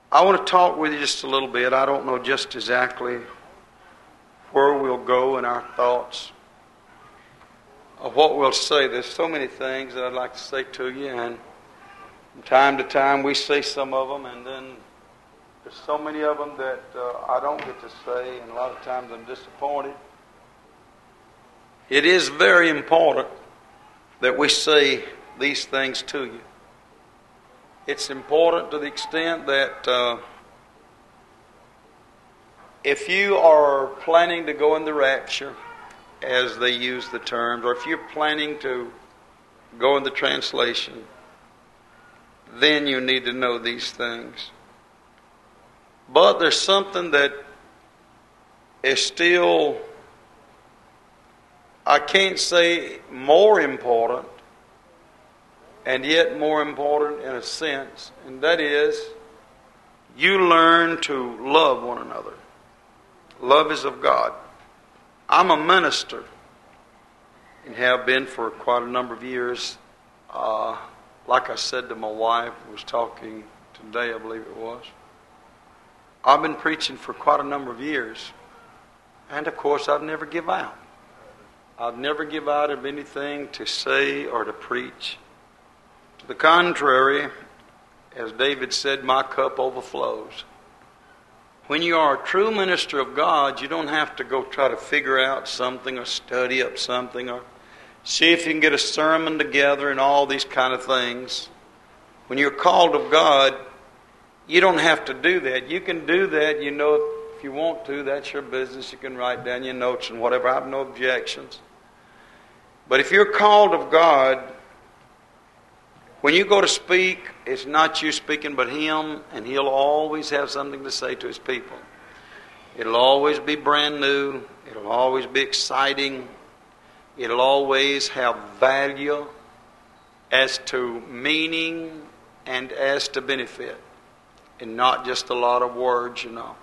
I want to talk with you just a little bit. I don't know just exactly where we'll go in our thoughts of what we'll say. There's so many things that I'd like to say to you, and from time to time we say some of them, and then there's so many of them that I don't get to say, and a lot of times I'm disappointed. It is very important that we say these things to you. It's important to the extent that if you are planning to go in the rapture, as they use the terms, or if you're planning to go in the translation, then you need to know these things. But there's something that is still, I can't say more important, and yet more important in a sense, and that is, you learn to love one another. Love is of God. I'm a minister, and have been for quite a number of years. Like I said to my wife, I was talking today, I believe it was. I've been preaching for quite a number of years, and of course I've never give out. I've never give out of anything to say or to preach. To the contrary, as David said, my cup overflows. When you are a true minister of God, you don't have to go try to figure out something or study up something or see if you can get a sermon together and all these kind of things. When you're called of God, you don't have to do that. You can do that, you know, if you want to. That's your business. You can write down your notes and whatever. I have no objections. But if you're called of God, when you go to speak, it's not you speaking but Him, and He'll always have something to say to His people. It'll always be brand new. It'll always be exciting. It'll always have value as to meaning and as to benefit, and not just a lot of words, you know.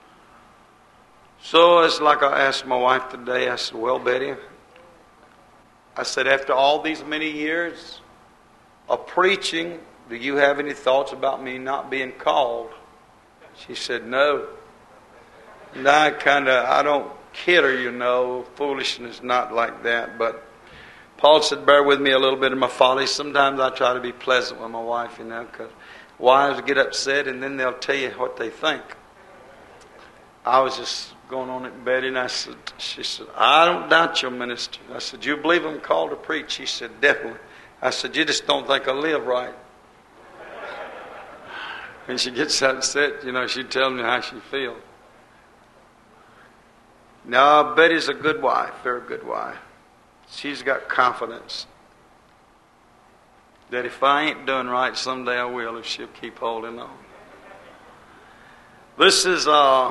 So it's like I asked my wife today, I said, well, Betty, I said, after all these many years of preaching, do you have any thoughts about me not being called? She said, no. And I don't kid her, you know. Foolishness, not like that. But Paul said, bear with me a little bit of my folly. Sometimes I try to be pleasant with my wife, you know, because wives get upset and then they'll tell you what they think. I was just going on at Betty, and she said, I don't doubt your minister. I said, you believe I'm called to preach? She said, definitely. I said, you just don't think I live right. When she gets upset, you know, she tells me how she feels. No, Betty's a good wife, very good wife. She's got confidence that if I ain't doing right, someday I will, if she'll keep holding on. This is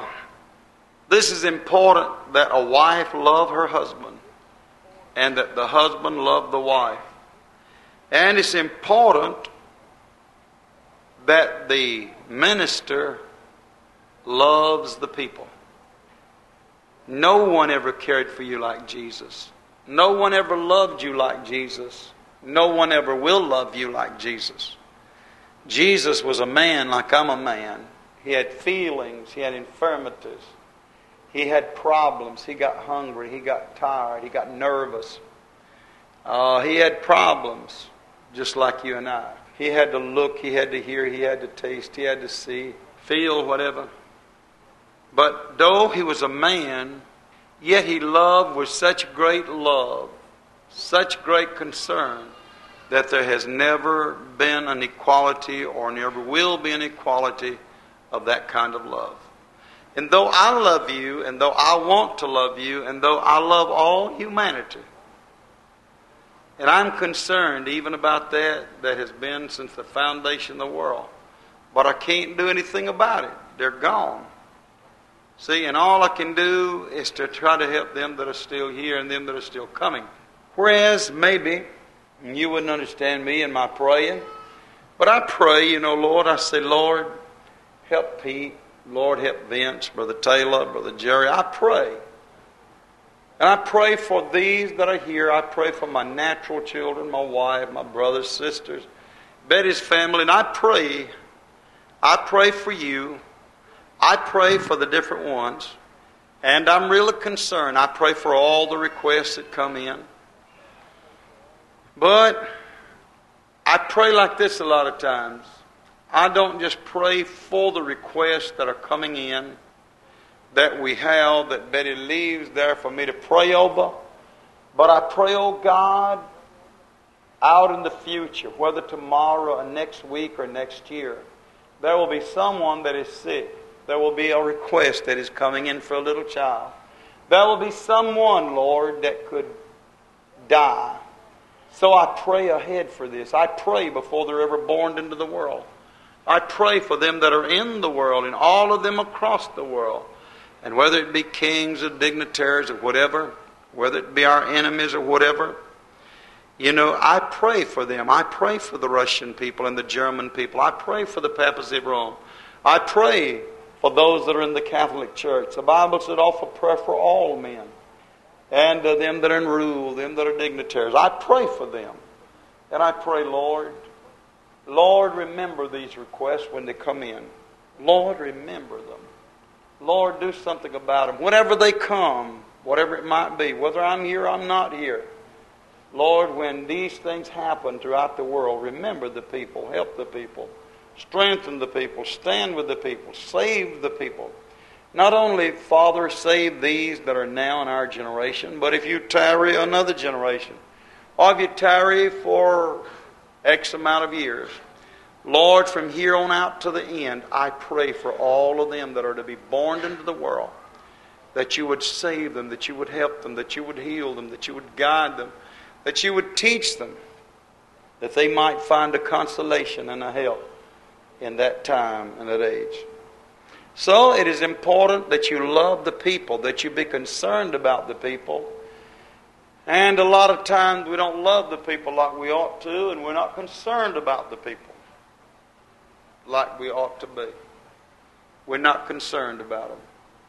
important, that a wife love her husband and that the husband love the wife. And it's important that the minister loves the people. No one ever cared for you like Jesus. No one ever loved you like Jesus. No one ever will love you like Jesus. Jesus was a man like I'm a man. He had feelings. He had infirmities. He had problems. He got hungry. He got tired. He got nervous. He had problems just like you and I. He had to look. He had to hear. He had to taste. He had to see, feel, whatever. But though he was a man, yet he loved with such great love, such great concern, that there has never been an equality or never will be an equality of that kind of love. And though I love you, and though I want to love you, and though I love all humanity, and I'm concerned even about that has been since the foundation of the world, but I can't do anything about it. They're gone. See, and all I can do is to try to help them that are still here and them that are still coming. Whereas maybe you wouldn't understand me in my praying, but I pray, you know, Lord, I say, Lord, help Pete, Lord, help Vince, Brother Taylor, Brother Jerry. I pray. And I pray for these that are here. I pray for my natural children, my wife, my brothers, sisters, Betty's family. And I pray I pray for you. I pray for the different ones. And I'm really concerned. I pray for all the requests that come in. But I pray like this a lot of times. I don't just pray for the requests that are coming in, that we have, that Betty leaves there for me to pray over. But I pray, oh God, out in the future, whether tomorrow or next week or next year, there will be someone that is sick. There will be a request that is coming in for a little child. There will be someone, Lord, that could die. So I pray ahead for this. I pray before they're ever born into the world. I pray for them that are in the world and all of them across the world. And whether it be kings or dignitaries or whatever, whether it be our enemies or whatever, I pray for them. I pray for the Russian people and the German people. I pray for the papacy of Rome. I pray for those that are in the Catholic Church. The Bible said, offer prayer for all men. And them that are in rule, them that are dignitaries. I pray for them. And I pray, Lord, remember these requests when they come in. Lord, remember them. Lord, do something about them. Whenever they come, whatever it might be, whether I'm here or I'm not here. Lord, when these things happen throughout the world, remember the people, help the people, strengthen the people, stand with the people, save the people. Not only, Father, save these that are now in our generation, but if you tarry another generation, or if you tarry for X amount of years, Lord, from here on out to the end, I pray for all of them that are to be born into the world, that you would save them, that you would help them, that you would heal them, that you would guide them, that you would teach them, that they might find a consolation and a help in that time and that age. So it is important that you love the people, that you be concerned about the people. And a lot of times we don't love the people like we ought to, and we're not concerned about the people like we ought to be. We're not concerned about them.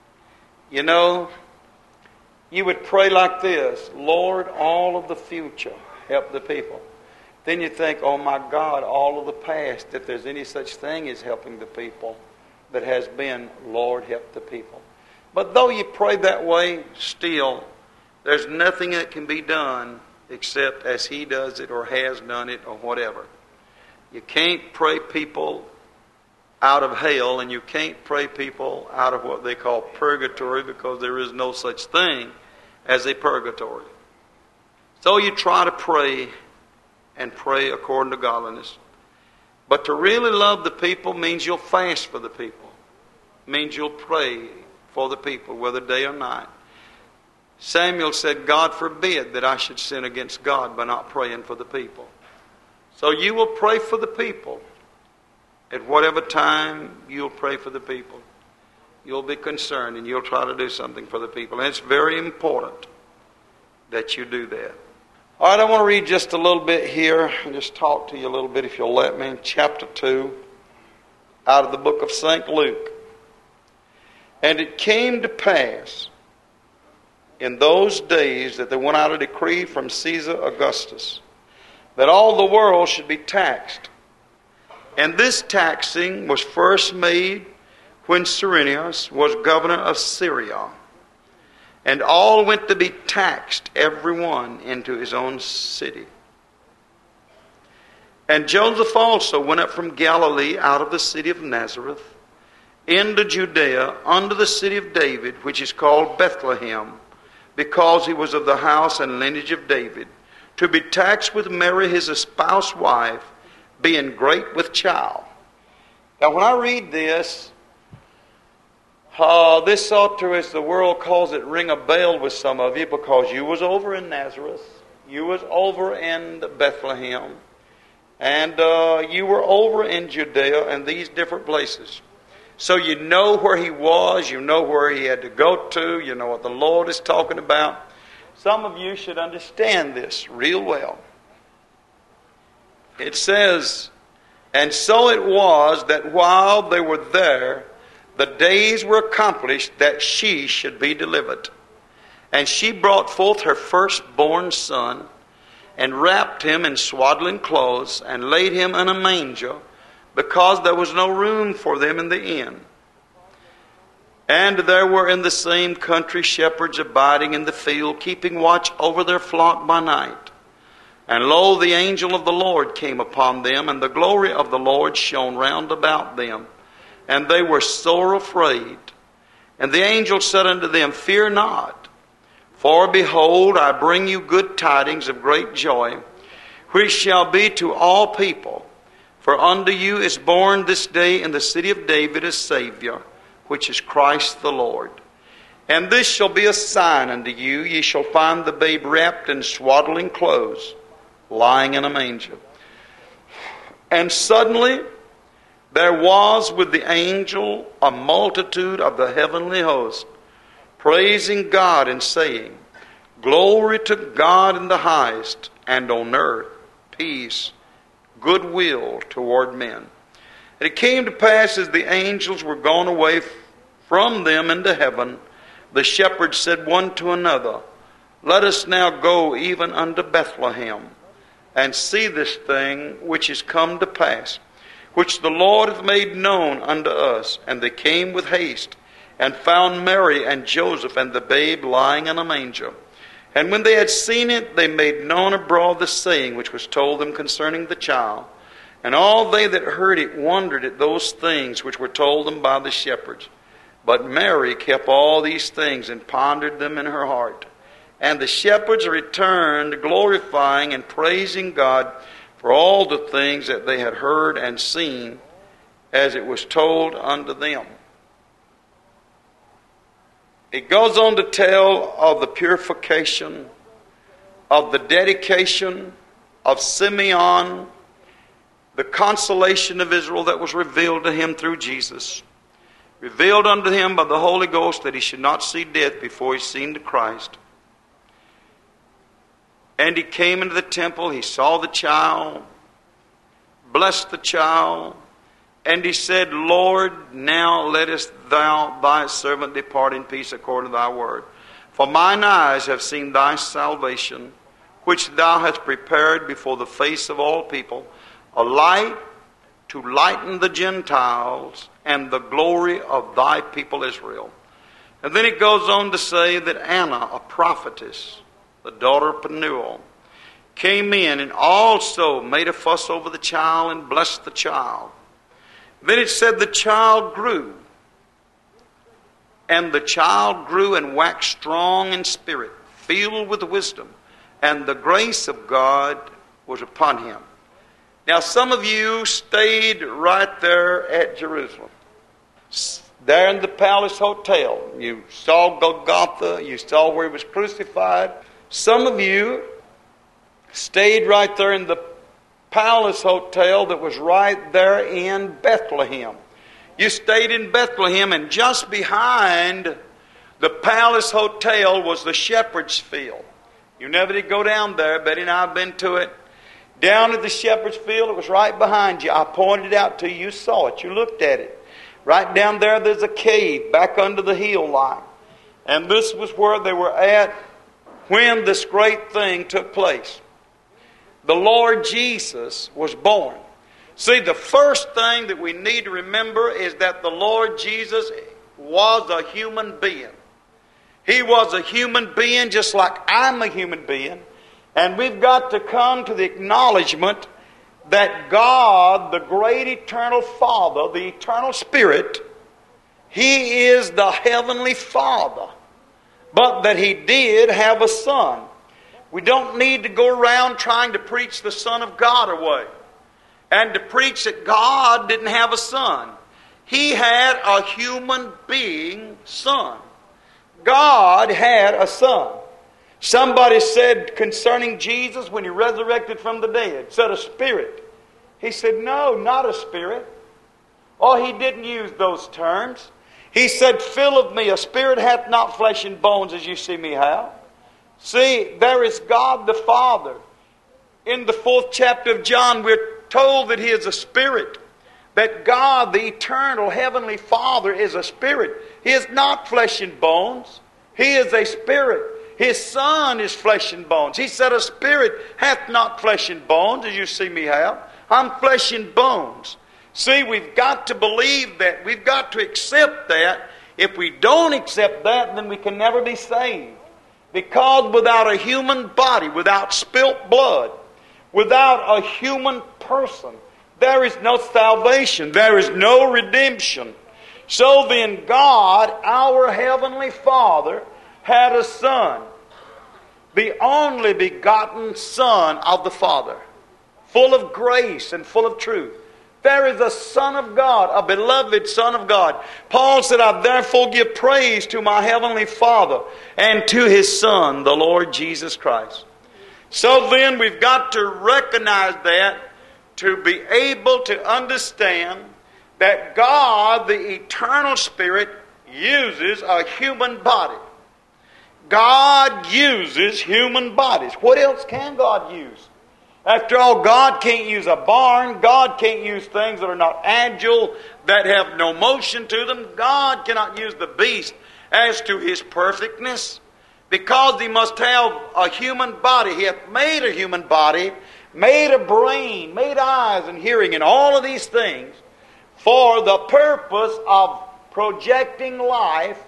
You would pray like this, Lord, all of the future, help the people. Then you think, oh my God, all of the past, if there's any such thing as helping the people that has been, Lord, help the people. But though you pray that way, still, there's nothing that can be done except as He does it or has done it or whatever. You can't pray people out of hell, and you can't pray people out of what they call purgatory, because there is no such thing as a purgatory. So you try to pray and pray according to godliness. But to really love the people means you'll fast for the people. Means you'll pray for the people, whether day or night. Samuel said, God forbid that I should sin against God by not praying for the people. So you will pray for the people. At whatever time you'll pray for the people, you'll be concerned and you'll try to do something for the people. And it's very important that you do that. All right, I want to read just a little bit here and just talk to you a little bit, if you'll let me, in chapter 2, out of the book of St. Luke. And it came to pass in those days that there went out a decree from Caesar Augustus that all the world should be taxed. And this taxing was first made when Cyrenius was governor of Syria. And all went to be taxed, every one into his own city. And Joseph also went up from Galilee out of the city of Nazareth into Judea unto the city of David, which is called Bethlehem, because he was of the house and lineage of David, to be taxed with Mary his espoused wife, being great with child. Now when I read this ought to, as the world calls it, ring a bell with some of you, because you was over in Nazareth, you was over in Bethlehem, and you were over in Judea and these different places. So you know where he was, you know where he had to go to, you know what the Lord is talking about. Some of you should understand this real well. It says, and so it was that while they were there, the days were accomplished that she should be delivered. And she brought forth her firstborn son, and wrapped him in swaddling clothes, and laid him in a manger, because there was no room for them in the inn. And there were in the same country shepherds abiding in the field, keeping watch over their flock by night. And lo, the angel of the Lord came upon them, and the glory of the Lord shone round about them. And they were sore afraid. And the angel said unto them, Fear not, for behold, I bring you good tidings of great joy, which shall be to all people. For unto you is born this day in the city of David a Savior, which is Christ the Lord. And this shall be a sign unto you, ye shall find the babe wrapped in swaddling clothes, lying in a manger. And suddenly there was with the angel a multitude of the heavenly host, praising God and saying, Glory to God in the highest, and on earth peace, goodwill toward men. And it came to pass, as the angels were gone away from them into heaven, the shepherds said one to another, Let us now go even unto Bethlehem, and see this thing which is come to pass, which the Lord hath made known unto us. And they came with haste, and found Mary and Joseph and the babe lying in a manger. And when they had seen it, they made known abroad the saying which was told them concerning the child. And all they that heard it wondered at those things which were told them by the shepherds. But Mary kept all these things and pondered them in her heart. And the shepherds returned, glorifying and praising God for all the things that they had heard and seen, as it was told unto them. It goes on to tell of the purification, of the dedication of Simeon, the consolation of Israel that was revealed to him through Jesus. Revealed unto him by the Holy Ghost that he should not see death before he seen the Christ. And he came into the temple, he saw the child, blessed the child, and he said, Lord, now lettest thou thy servant depart in peace according to thy word. For mine eyes have seen thy salvation, which thou hast prepared before the face of all people, a light to lighten the Gentiles, and the glory of thy people Israel. And then it goes on to say that Anna, a prophetess, the daughter of Penuel, came in and also made a fuss over the child and blessed the child. Then it said the child grew. And the child grew and waxed strong in spirit, filled with wisdom, and the grace of God was upon him. Now some of you stayed right there at Jerusalem. There in the Palace Hotel. You saw Golgotha. You saw where he was crucified. Some of you stayed right there in the Palace Hotel that was right there in Bethlehem. You stayed in Bethlehem, and just behind the Palace Hotel was the Shepherd's Field. You never did go down there. Betty and I have been to it. Down at the Shepherd's Field, it was right behind you. I pointed it out to you. You saw it. You looked at it. Right down there, there's a cave back under the hill line. And this was where they were at when this great thing took place. The Lord Jesus was born. See, the first thing that we need to remember is that the Lord Jesus was a human being. He was a human being just like I'm a human being. And we've got to come to the acknowledgement that God, the great eternal Father, the eternal Spirit, He is the Heavenly Father. But that He did have a Son. We don't need to go around trying to preach the Son of God away. And to preach that God didn't have a son. He had a human being son. God had a son. Somebody said concerning Jesus when He resurrected from the dead, said a spirit. He said, no, not a spirit. Oh, He didn't use those terms. He said, fill of me, a spirit hath not flesh and bones as you see me have. See, there is God the Father. In the 4th chapter of John, we're told that He is a spirit. That God, the eternal heavenly Father, is a spirit. He is not flesh and bones. He is a spirit. His Son is flesh and bones. He said, a spirit hath not flesh and bones, as you see me have. I'm flesh and bones. See, we've got to believe that. We've got to accept that. If we don't accept that, then we can never be saved. Because without a human body, without spilt blood, without a human person, there is no salvation. There is no redemption. So then God, our Heavenly Father, had a Son, the only begotten Son of the Father, full of grace and full of truth. There is a Son of God, a beloved Son of God. Paul said, I therefore give praise to my Heavenly Father and to His Son, the Lord Jesus Christ. So then we've got to recognize that, to be able to understand that God, the eternal Spirit, uses a human body. God uses human bodies. What else can God use? After all, God can't use a barn. God can't use things that are not agile, that have no motion to them. God cannot use the beast as to His perfectness, because He must have a human body. He hath made a human body, made a brain, made eyes and hearing, and all of these things for the purpose of projecting life,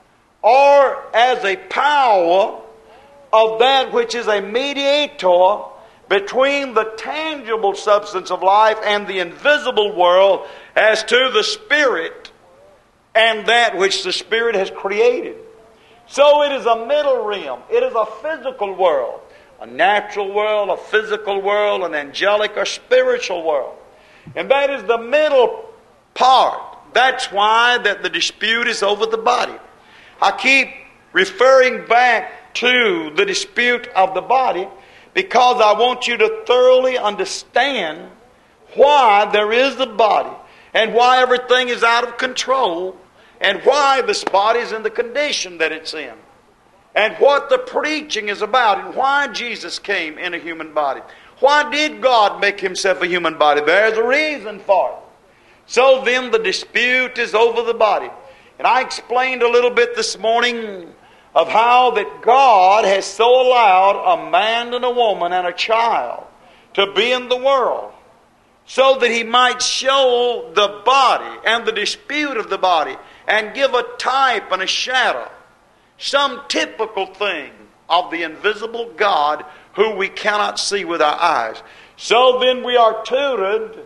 or as a power of that which is a mediator between the tangible substance of life and the invisible world, as to the Spirit and that which the Spirit has created. So it is a middle realm. It is a physical world, a natural world, a physical world, an angelic or spiritual world. And that is the middle part. That's why that the dispute is over the body. I keep referring back to the dispute of the body, because I want you to thoroughly understand why there is the body, and why everything is out of control, and why this body is in the condition that it's in, and what the preaching is about, and why Jesus came in a human body. Why did God make Himself a human body? There's a reason for it. So then the dispute is over the body. And I explained a little bit this morning of how that God has so allowed a man and a woman and a child to be in the world, so that He might show the body and the dispute of the body, and give a type and a shadow, some typical thing of the invisible God who we cannot see with our eyes. So then we are tutored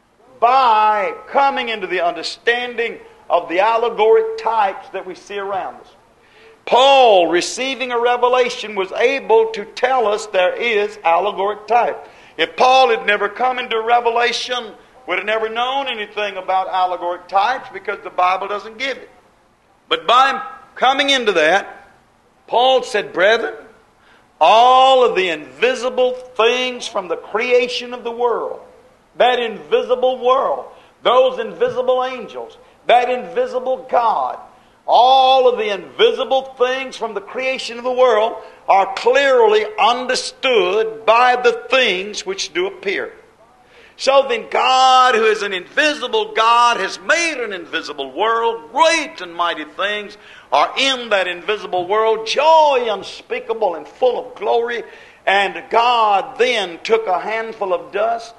by coming into the understanding of the allegoric types that we see around us. Paul, receiving a revelation, was able to tell us there is allegoric type. If Paul had never come into revelation, would have never known anything about allegoric types, because the Bible doesn't give it. But by coming into that, Paul said, brethren, all of the invisible things from the creation of the world, that invisible world, those invisible angels, that invisible God, all of the invisible things from the creation of the world are clearly understood by the things which do appear. So then God, who is an invisible God, has made an invisible world. Great and mighty things are in that invisible world, joy unspeakable and full of glory. And God then took a handful of dust.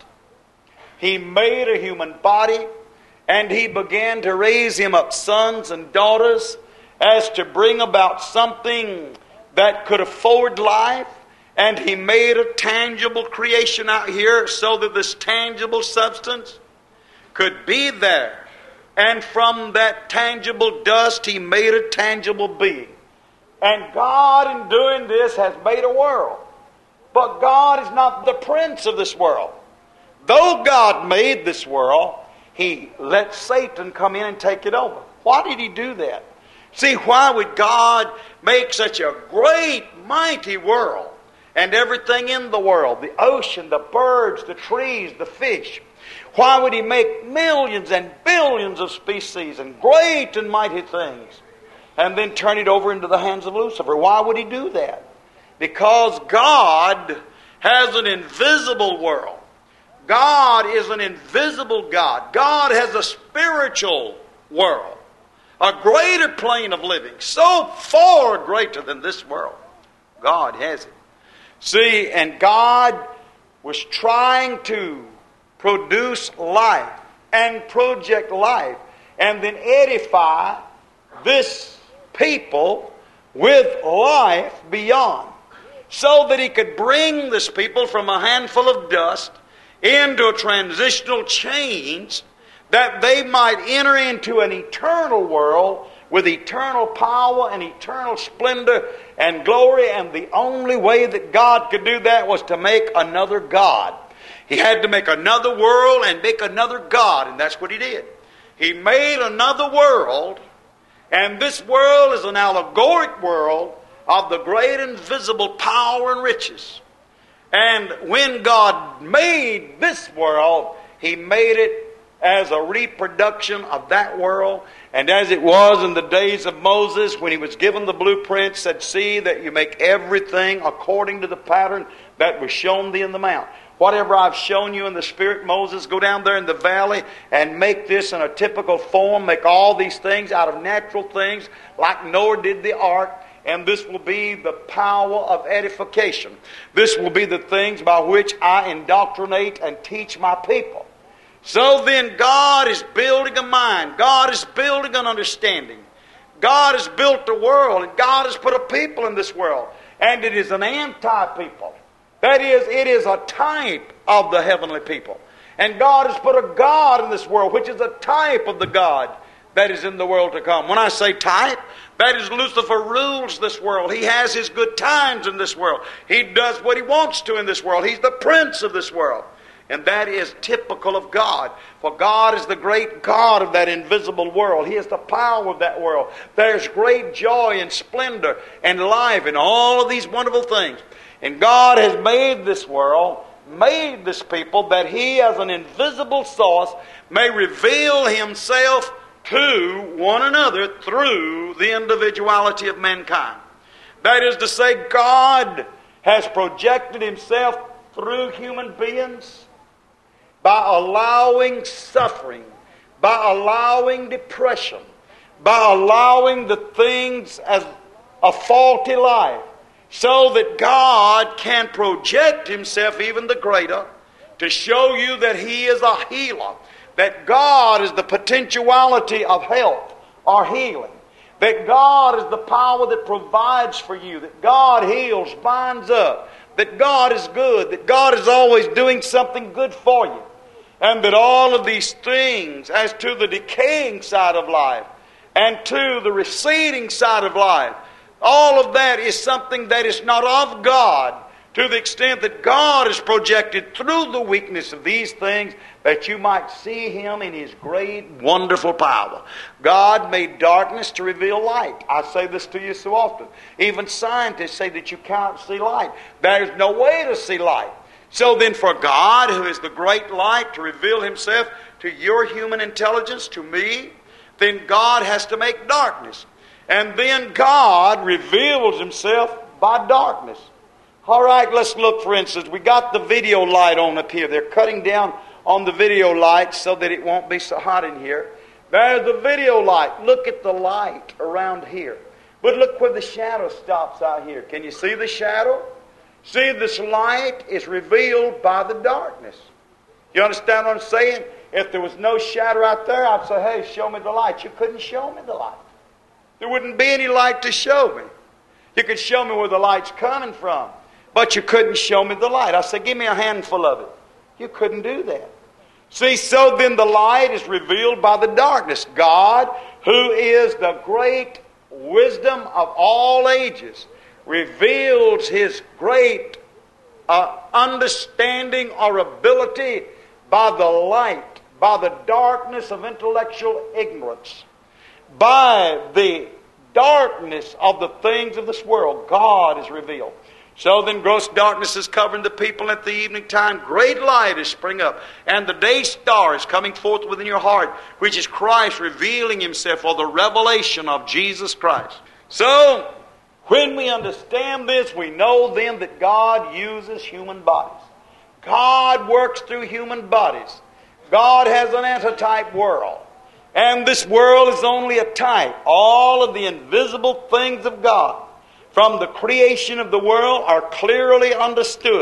He made a human body, and He began to raise him up sons and daughters, as to bring about something that could afford life. And He made a tangible creation out here, so that this tangible substance could be there. And from that tangible dust He made a tangible being. And God, in doing this, has made a world. But God is not the prince of this world. Though God made this world, He let Satan come in and take it over. Why did He do that? See, why would God make such a great, mighty world, and everything in the world, the ocean, the birds, the trees, the fish? Why would He make millions and billions of species and great and mighty things, and then turn it over into the hands of Lucifer? Why would He do that? Because God has an invisible world. God is an invisible God. God has a spiritual world, a greater plane of living, so far greater than this world. God has it. See, and God was trying to produce life and project life, and then edify this people with life beyond, so that He could bring this people from a handful of dust into a transitional change, that they might enter into an eternal world with eternal power and eternal splendor and glory. And the only way that God could do that was to make another God. He had to make another world and make another God, and that's what He did. He made another world, and this world is an allegoric world of the great invisible power and riches. And when God made this world, He made it as a reproduction of that world. And as it was in the days of Moses, when he was given the blueprint, said, see that you make everything according to the pattern that was shown thee in the mount. Whatever I've shown you in the Spirit, Moses, go down there in the valley and make this in a typical form. Make all these things out of natural things, like Noah did the ark. And this will be the power of edification. This will be the things by which I indoctrinate and teach my people. So then God is building a mind. God is building an understanding. God has built a world, and God has put a people in this world. And it is an anti-people. That is, it is a type of the heavenly people. And God has put a God in this world, which is a type of the God that is in the world to come. When I say type, that is, Lucifer rules this world. He has his good times in this world. He does what he wants to in this world. He's the prince of this world. And that is typical of God. For God is the great God of that invisible world. He is the power of that world. There's great joy and splendor and life and all of these wonderful things. And God has made this world, made this people, that He as an invisible source may reveal Himself to one another through the individuality of mankind. That is to say, God has projected Himself through human beings by allowing suffering, by allowing depression, by allowing the things as a faulty life, so that God can project Himself even the greater to show you that He is a healer, that God is the potentiality of health or healing, that God is the power that provides for you, that God heals, binds up, that God is good, that God is always doing something good for you, and that all of these things, as to the decaying side of life and to the receding side of life, all of that is something that is not of God, to the extent that God is projected through the weakness of these things, that you might see Him in His great, wonderful power. God made darkness to reveal light. I say this to you so often. Even scientists say that you cannot see light. There's no way to see light. So then for God, who is the great light, to reveal Himself to your human intelligence, to me, then God has to make darkness. And then God reveals Himself by darkness. All right, let's look, for instance. We got the video light on up here. They're cutting down on the video light so that it won't be so hot in here. There's the video light. Look at the light around here. But look where the shadow stops out here. Can you see the shadow? See, this light is revealed by the darkness. You understand what I'm saying? If there was no shadow out there, I'd say, hey, show me the light. You couldn't show me the light. There wouldn't be any light to show me. You could show me where the light's coming from, but you couldn't show me the light. I said, give me a handful of it. You couldn't do that. See, so then the light is revealed by the darkness. God, who is the great wisdom of all ages, reveals His great understanding or ability by the light, by the darkness of intellectual ignorance, by the darkness of the things of this world. God is revealed. So then gross darkness is covering the people at the evening time. Great light is spring up. And the day star is coming forth within your heart, which is Christ revealing Himself, or the revelation of Jesus Christ. So, when we understand this, we know then that God uses human bodies. God works through human bodies. God has an antitype world. And this world is only a type. All of the invisible things of God from the creation of the world are clearly understood.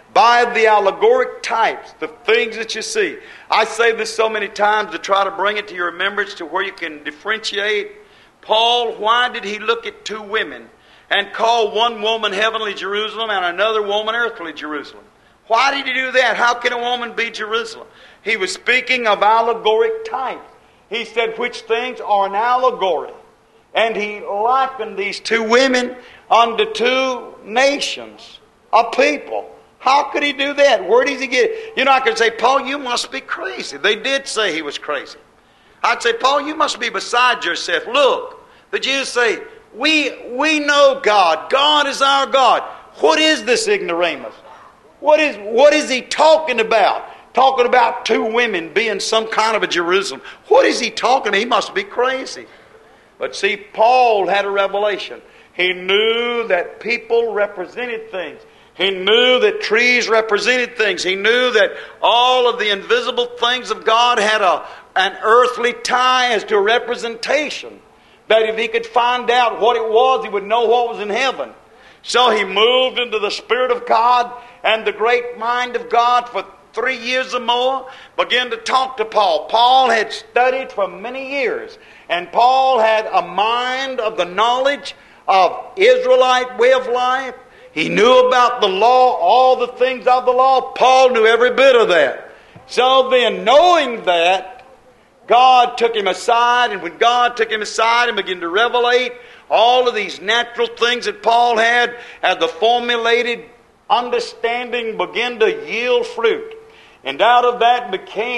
by the allegoric types, the things that you see. I say this so many times to try to bring it to your remembrance to where you can differentiate. Paul, why did he look at two women and call one woman heavenly Jerusalem and another woman earthly Jerusalem? Why did he do that? How can a woman be Jerusalem? He was speaking of allegoric types. He said which things are an allegory. And he likened these two women unto two nations, a people. How could he do that? Where does he get it? You know, I could say, Paul, you must be crazy. They did say he was crazy. I'd say, Paul, you must be beside yourself. Look, the Jews say, we know God. God is our God. What is this ignoramus? What is he talking about? Talking about two women being some kind of a Jerusalem. What is he talking about? He must be crazy. But see, Paul had a revelation. He knew that people represented things. He knew that trees represented things. He knew that all of the invisible things of God had an earthly tie as to a representation. That if he could find out what it was, he would know what was in heaven. So he moved into the Spirit of God and the great mind of God for 3 years or more, began to talk to Paul. Paul had studied for many years, and Paul had a mind of the knowledge of Israelite way of life. He knew about the law, all the things of the law. Paul knew every bit of that. So then, knowing that, God took him aside, and when God took him aside and began to revelate all of these natural things that Paul had, as the formulated understanding began to yield fruit. And out of that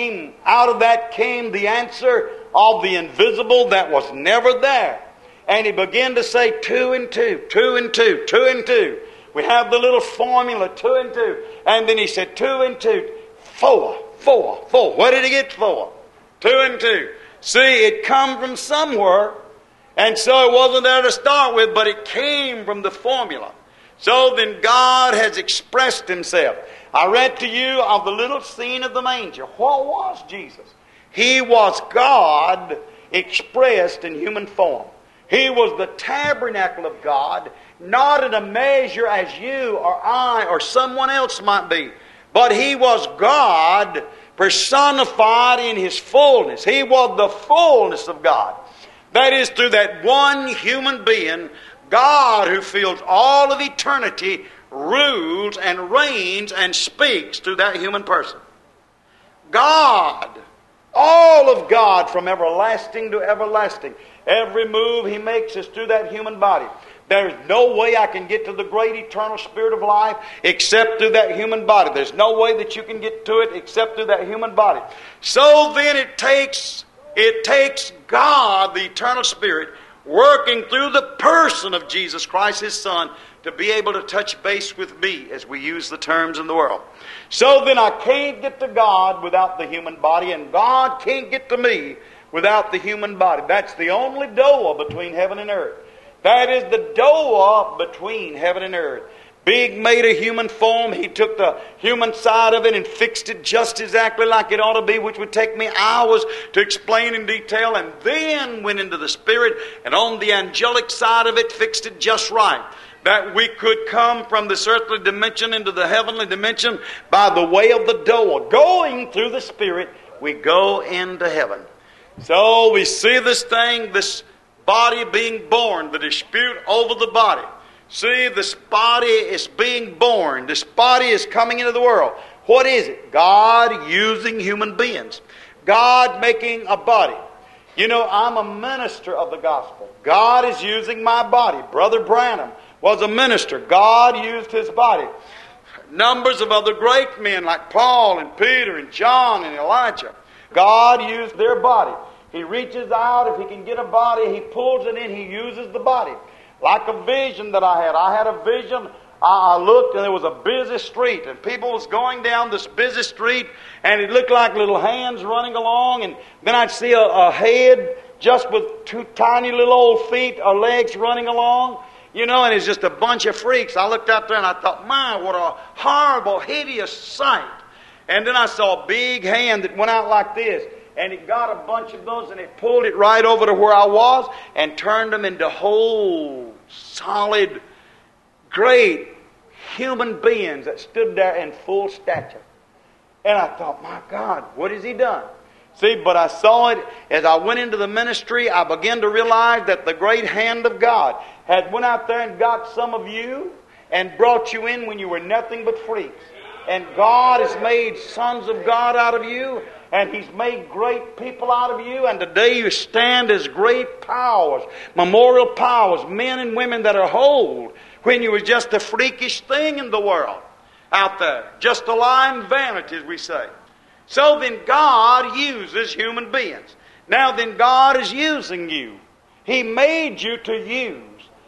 came the answer of the invisible that was never there. And he began to say 2 and 2, 2 and 2, 2 and 2. We have the little formula, 2 and 2. And then he said 2 and 2, 4, 4, 4. Where did he get 4? 2 and 2. See, it come from somewhere. And so it wasn't there to start with, but it came from the formula. So then God has expressed himself. I read to you of the little scene of the manger. What was Jesus? He was God expressed in human form. He was the tabernacle of God, not in a measure as you or I or someone else might be. But he was God personified in his fullness. He was the fullness of God. That is, through that one human being, God who fills all of eternity rules and reigns and speaks through that human person. God, all of God from everlasting to everlasting. Every move he makes is through that human body. There's no way I can get to the great eternal Spirit of life except through that human body. There's no way that you can get to it except through that human body. So then it takes God, the eternal Spirit, working through the person of Jesus Christ, his Son, to be able to touch base with me, as we use the terms in the world. So then I can't get to God without the human body, and God can't get to me without the human body. That's the only door between heaven and earth. That is the door between heaven and earth. Being made a human form, he took the human side of it and fixed it just exactly like it ought to be, which would take me hours to explain in detail, and then went into the Spirit, and on the angelic side of it fixed it just right. That we could come from this earthly dimension into the heavenly dimension by the way of the door. Going through the Spirit, we go into heaven. So we see this thing, this body being born, the dispute over the body. See, this body is being born. This body is coming into the world. What is it? God using human beings. God making a body. You know, I'm a minister of the gospel. God is using my body. Brother Branham was a minister. God used his body. Numbers of other great men like Paul and Peter and John and Elijah. God used their body. He reaches out. If he can get a body, he pulls it in. He uses the body. Like a vision that I had. I had a vision. I looked and there was a busy street. And people was going down this busy street. And it looked like little hands running along. And then I'd see a head just with two tiny little old feet or legs running along. You know, and it's just a bunch of freaks. I looked out there and I thought, my, what a horrible, hideous sight. And then I saw a big hand that went out like this. And it got a bunch of those and it pulled it right over to where I was and turned them into whole, solid, great, human beings that stood there in full stature. And I thought, my God, what has He done? See, but I saw it as I went into the ministry. I began to realize that the great hand of God had went out there and got some of you and brought you in when you were nothing but freaks. And God has made sons of God out of you, and He's made great people out of you, and today you stand as great powers, memorial powers, men and women that are whole, when you were just a freakish thing in the world out there, just a lying vanity, as we say. So then God uses human beings. Now then God is using you. He made you to use.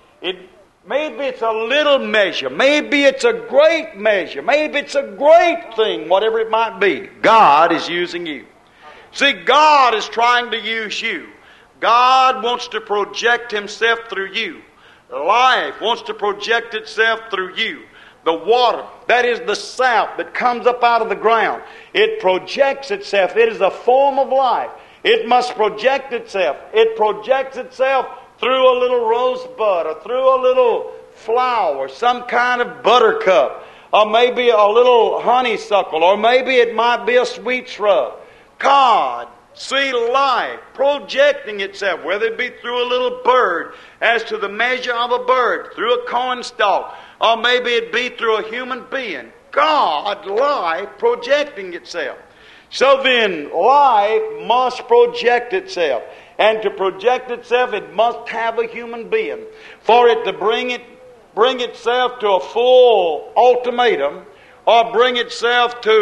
Maybe it's a little measure. Maybe it's a great measure. Maybe it's a great thing, whatever it might be. God is using you. See, God is trying to use you. God wants to project Himself through you. Life wants to project itself through you. The water, that is the sap that comes up out of the ground, it projects itself. It is a form of life. It must project itself. It projects itself through a little rosebud, or through a little flower, some kind of buttercup, or maybe a little honeysuckle, or maybe it might be a sweet shrub. God, see life projecting itself, whether it be through a little bird, as to the measure of a bird, through a cornstalk, or maybe it be through a human being. God, life projecting itself. So then, life must project itself. And to project itself, it must have a human being. For it to bring itself to a full ultimatum, or bring itself to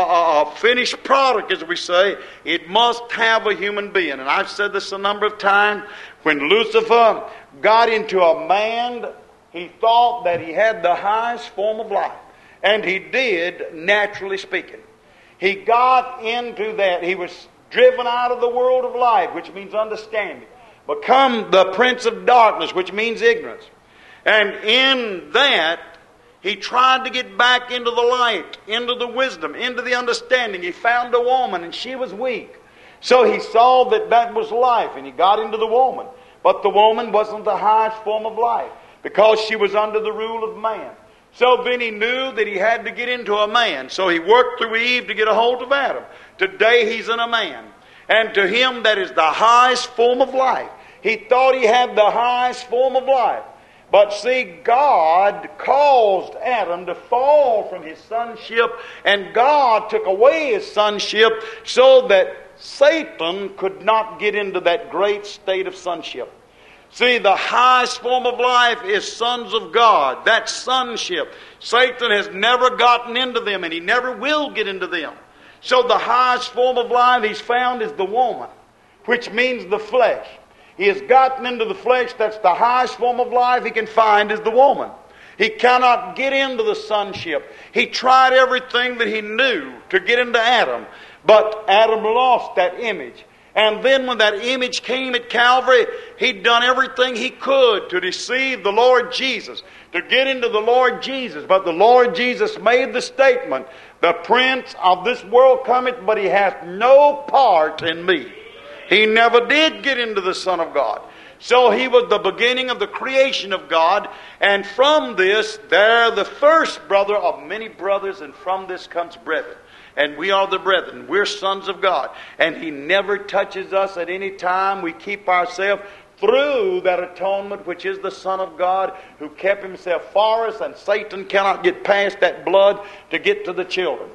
a finished product, as we say, it must have a human being. And I've said this a number of times. When Lucifer got into a man, he thought that he had the highest form of life. And he did, naturally speaking. He got into that. He was driven out of the world of light, which means understanding. Become the prince of darkness, which means ignorance. And in that, he tried to get back into the light, into the wisdom, into the understanding. He found a woman, and she was weak. So he saw that that was life, and he got into the woman. But the woman wasn't the highest form of life, because she was under the rule of man. So then he knew that he had to get into a man. So he worked through Eve to get a hold of Adam. Today he's in a man. And to him that is the highest form of life. He thought he had the highest form of life. But see, God caused Adam to fall from his sonship, and God took away his sonship so that Satan could not get into that great state of sonship. See, the highest form of life is sons of God. That's sonship. Satan has never gotten into them, and he never will get into them. So the highest form of life he's found is the woman, which means the flesh. He has gotten into the flesh. That's the highest form of life he can find is the woman. He cannot get into the sonship. He tried everything that he knew to get into Adam, but Adam lost that image. And then when that image came at Calvary, he'd done everything he could to deceive the Lord Jesus, to get into the Lord Jesus. But the Lord Jesus made the statement, "The prince of this world cometh, but he hath no part in me." He never did get into the Son of God. So he was the beginning of the creation of God. And from this, they're the first brother of many brothers, and from this comes brethren. And we are the brethren. We're sons of God. And He never touches us at any time. We keep ourselves through that atonement, which is the Son of God, who kept Himself for us, and Satan cannot get past that blood to get to the children.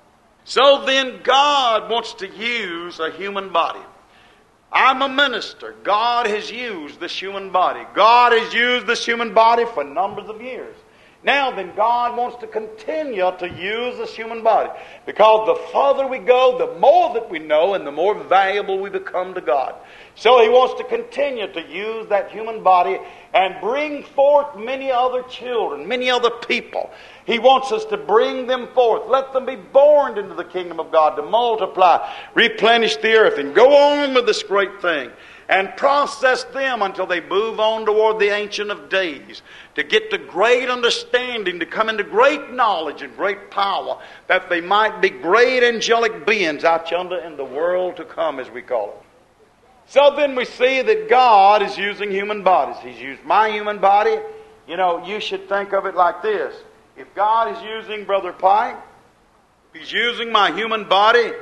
So then God wants to use a human body. I'm a minister. God has used this human body. God has used this human body for numbers of years. Now then, God wants to continue to use this human body, because the farther we go, the more that we know, and the more valuable we become to God. So He wants to continue to use that human body and bring forth many other children, many other people. He wants us to bring them forth. Let them be born into the kingdom of God, to multiply, replenish the earth, and go on with this great thing. And process them until they move on toward the Ancient of Days, to get to great understanding, to come into great knowledge and great power, that they might be great angelic beings out yonder in the world to come, as we call it. So then we see that God is using human bodies. He's used my human body. You know, you should think of it like this. if God is using Brother Pike, if He's using my human body,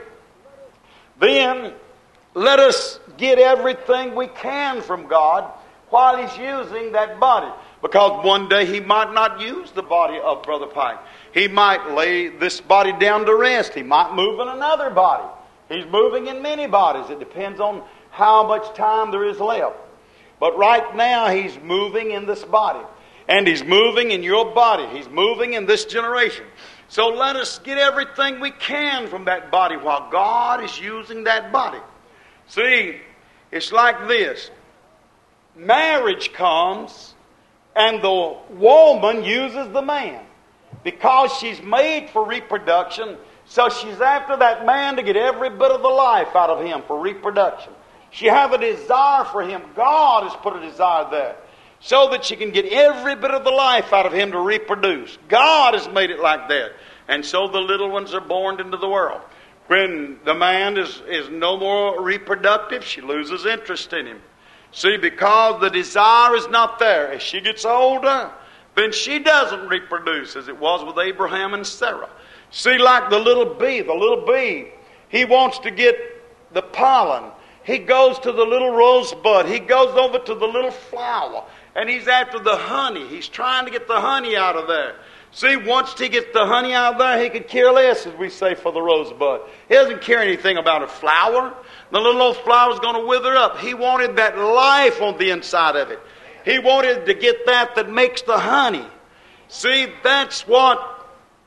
then let us get everything we can from God while He's using that body. Because one day He might not use the body of Brother Pike. He might lay this body down to rest. He might move in another body. He's moving in many bodies. It depends on how much time there is left. But right now He's moving in this body. And He's moving in your body. He's moving in this generation. So let us get everything we can from that body while God is using that body. See, it's like this. Marriage comes and the woman uses the man. Because she's made for reproduction, so she's after that man to get every bit of the life out of him for reproduction. She has a desire for him. God has put a desire there so that she can get every bit of the life out of him to reproduce. God has made it like that. And so the little ones are born into the world. When the man is no more reproductive, she loses interest in him. See, because the desire is not there. As she gets older, then she doesn't reproduce as it was with Abraham and Sarah. See, like the little bee, he wants to get the pollen. He goes to the little rosebud. He goes over to the little flower. And he's after the honey. He's trying to get the honey out of there. See, once he gets the honey out of there, he could care less, as we say, for the rosebud. He doesn't care anything about a flower. The little old flower's going to wither up. He wanted that life on the inside of it. He wanted to get that makes the honey. See, that's what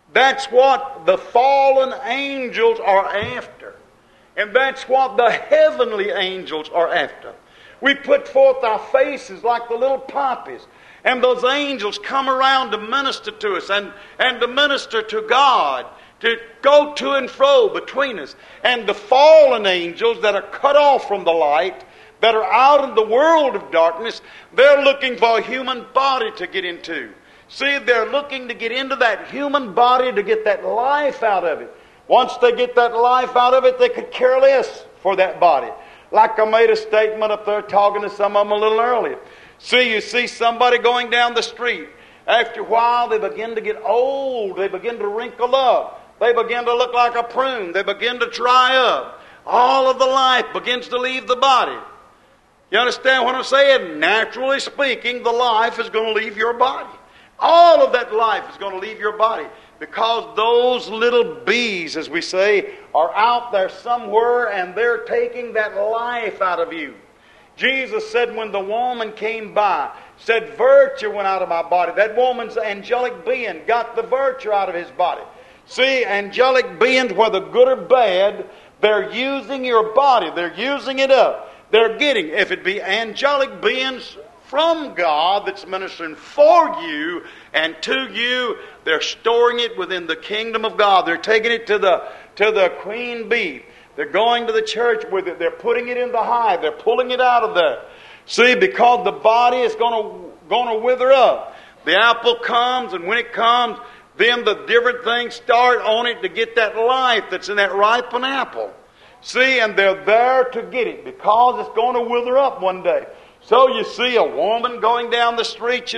the fallen angels are after. And that's what the heavenly angels are after. We put forth our faces like the little poppies. And those angels come around to minister to us and to minister to God, to go to and fro between us. And the fallen angels that are cut off from the light, that are out in the world of darkness, they're looking for a human body to get into. See, they're looking to get into that human body to get that life out of it. Once they get that life out of it, they could care less for that body. Like I made a statement up there talking to some of them a little earlier. See, you see somebody going down the street. After a while, they begin to get old. They begin to wrinkle up. They begin to look like a prune. They begin to dry up. All of the life begins to leave the body. You understand what I'm saying? Naturally speaking, the life is going to leave your body. All of that life is going to leave your body. Because those little bees, as we say, are out there somewhere and they're taking that life out of you. Jesus said when the woman came by, said, virtue went out of my body. That woman's angelic being got the virtue out of his body. See, angelic beings, whether good or bad, they're using your body. They're using it up. They're getting, if it be angelic beings from God that's ministering for you and to you, they're storing it within the kingdom of God. They're taking it to the queen bee. They're going to the church with it. They're putting it in the hive. They're pulling it out of there. See, because the body is going to wither up. The apple comes, and when it comes, then the different things start on it to get that life that's in that ripened apple. See, and they're there to get it because it's going to wither up one day. So you see a woman going down the street,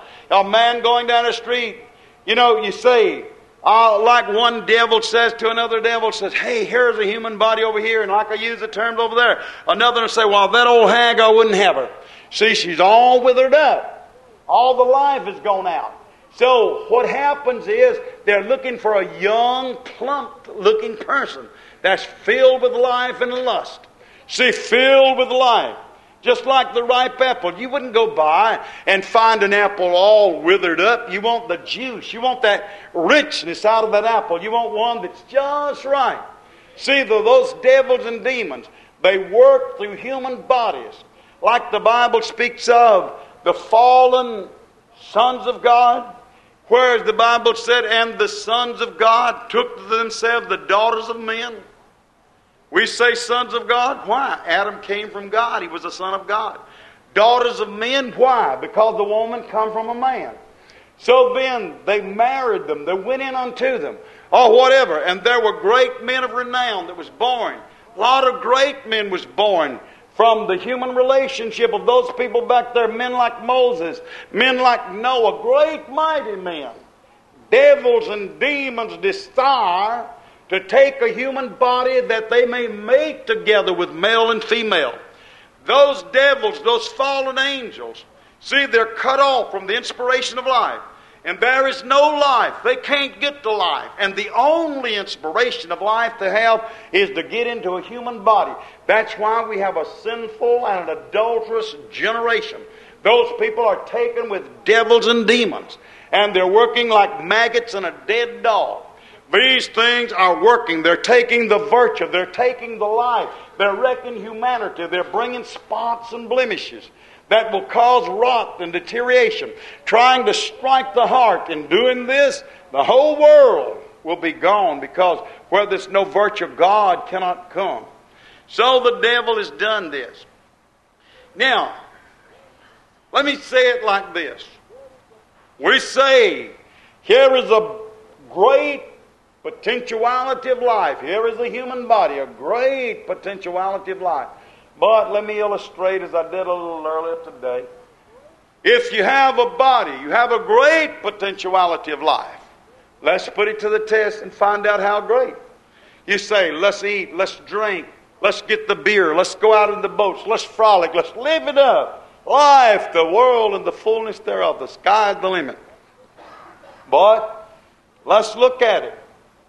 a man going down the street, you say, like one devil says to another devil, says, hey, here's a human body over here, and like I use the terms over there. Another will say, well, that old hag, I wouldn't have her. See, she's all withered up. All the life has gone out. So what happens is they're looking for a young, plump-looking person that's filled with life and lust. See, filled with life. Just like the ripe apple. You wouldn't go by and find an apple all withered up. You want the juice. You want that richness out of that apple. You want one that's just right. See, those devils and demons, they work through human bodies. Like the Bible speaks of the fallen sons of God. Whereas the Bible said, and the sons of God took to themselves the daughters of men. We say sons of God. Why? Adam came from God. He was a son of God. Daughters of men. Why? Because the woman come from a man. So then they married them. They went in unto them. Or whatever. And there were great men of renown that was born. A lot of great men was born from the human relationship of those people back there. Men like Moses. Men like Noah. Great mighty men. devils and demons desire to take a human body that they may mate together with male and female. Those devils, those fallen angels, see, they're cut off from the inspiration of life. And there is no life. They can't get to life. And the only inspiration of life they have is to get into a human body. That's why we have a sinful and an adulterous generation. Those people are taken with devils and demons. And they're working like maggots in a dead dog. These things are working. They're taking the virtue. They're taking the life. They're wrecking humanity. They're bringing spots and blemishes that will cause rot and deterioration, trying to strike the heart. In doing this, the whole world will be gone, because where there's no virtue, God cannot come. So the devil has done this. Now, let me say it like this. We say, here is a great potentiality of life. Here is a human body, a great potentiality of life. But let me illustrate, as I did a little earlier today. If you have a body, you have a great potentiality of life. Let's put it to the test and find out how great. You say, let's eat, let's drink, let's get the beer, let's go out in the boats, let's frolic, let's live it up. Life, the world, and the fullness thereof. The sky is the limit. But let's look at it.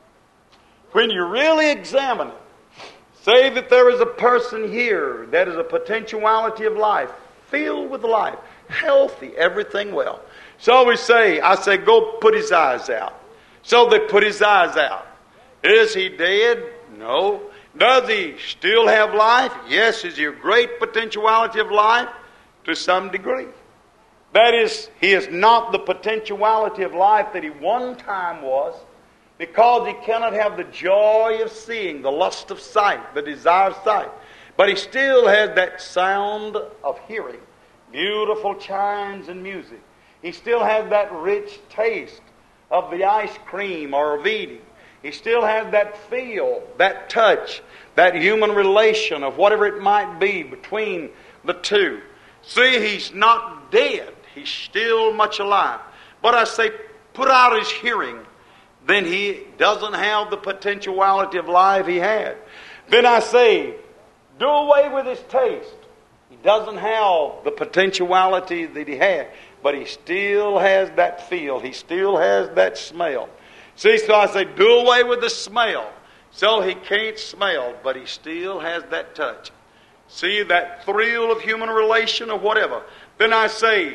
When you really examine it, say that there is a person here that is a potentiality of life, filled with life, healthy, everything well. So I say, go put his eyes out. So they put his eyes out. Is he dead? No. Does he still have life? Yes. Is he a great potentiality of life? To some degree. That is, he is not the potentiality of life that he one time was, because he cannot have the joy of seeing, the lust of sight, the desire of sight. But he still has that sound of hearing, beautiful chimes and music. He still has that rich taste of the ice cream or of eating. He still has that feel, that touch, that human relation of whatever it might be between the two. See, he's not dead. He's still much alive. But I say, put out his hearing. Then he doesn't have the potentiality of life he had. Then I say, do away with his taste. He doesn't have the potentiality that he had, but he still has that feel. He still has that smell. See, so I say, do away with the smell. So he can't smell, but he still has that touch. See, that thrill of human relation or whatever. Then I say,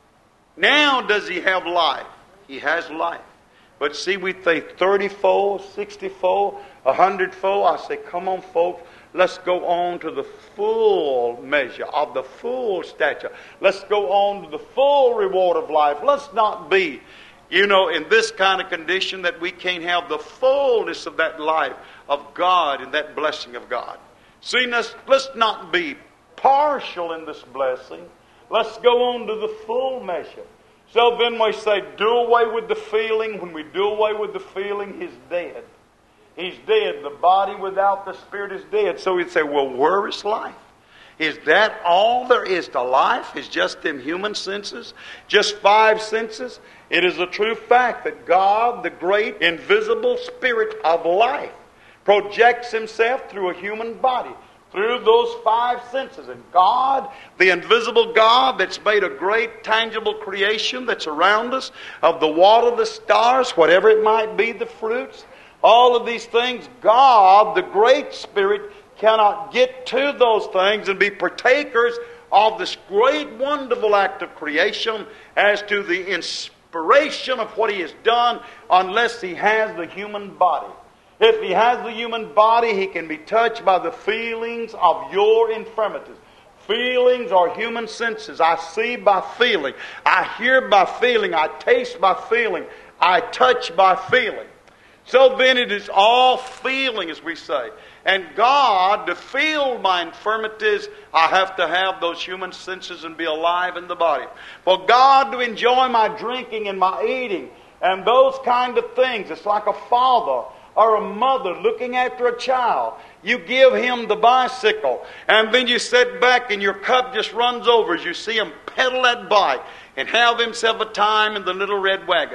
now does he have life? He has life. But see, we say 30-fold, 60-fold, 100-fold. I say, come on, folks. Let's go on to the full measure of the full stature. Let's go on to the full reward of life. Let's not be, in this kind of condition that we can't have the fullness of that life of God and that blessing of God. See, let's not be partial in this blessing. Let's go on to the full measure. So then we say, do away with the feeling. When we do away with the feeling, he's dead. He's dead. The body without the spirit is dead. So we'd say, well, where is life? Is that all there is to life? Is just them human senses? Just 5 senses? It is a true fact that God, the great invisible spirit of life, projects himself through a human body, through those 5 senses. And God, the invisible God that's made a great tangible creation that's around us, of the water, the stars, whatever it might be, the fruits, all of these things, God, the great Spirit, cannot get to those things and be partakers of this great, wonderful act of creation as to the inspiration of what he has done, unless he has the human body. If he has the human body, he can be touched by the feelings of your infirmities. Feelings are human senses. I see by feeling. I hear by feeling. I taste by feeling. I touch by feeling. So then it is all feeling, as we say. And God, to feel my infirmities, I have to have those human senses and be alive in the body. For God to enjoy my drinking and my eating and those kind of things, it's like a father or a mother looking after a child. You give him the bicycle, and then you sit back and your cup just runs over as you see him pedal that bike and have himself a time in the little red wagon.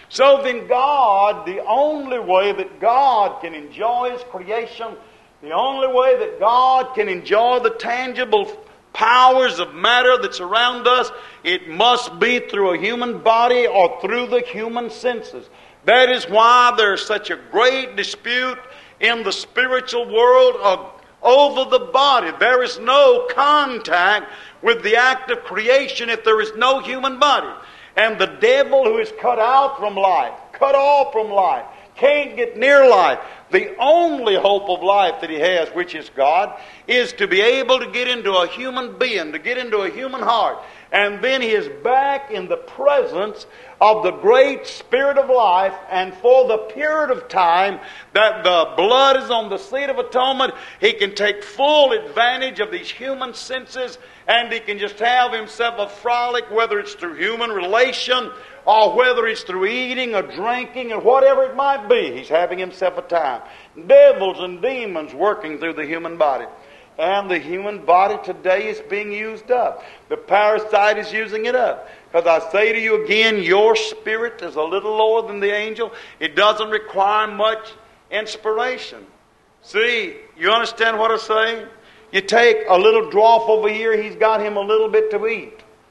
So then God, the only way that God can enjoy His creation, the only way that God can enjoy the tangible powers of matter that's around us, it must be through a human body or through the human senses. That is why there's such a great dispute in the spiritual world over the body. There is no contact with the act of creation if there is no human body. And the devil, who is cut out from life, cut off from life, can't get near life. The only hope of life that he has, which is God, is to be able to get into a human being, to get into a human heart. And then he is back in the presence of the great Spirit of life, and for the period of time that the blood is on the seat of atonement, he can take full advantage of these human senses, and he can just have himself a frolic, whether it's through human relation or whether it's through eating or drinking or whatever it might be. He's having himself a time. Devils and demons working through the human body. And the human body today is being used up. The parasite is using it up. Because I say to you again, your spirit is a little lower than the angel. It doesn't require much inspiration. See, you understand what I'm saying? You take a little dwarf over here, he's got him a little bit to eat.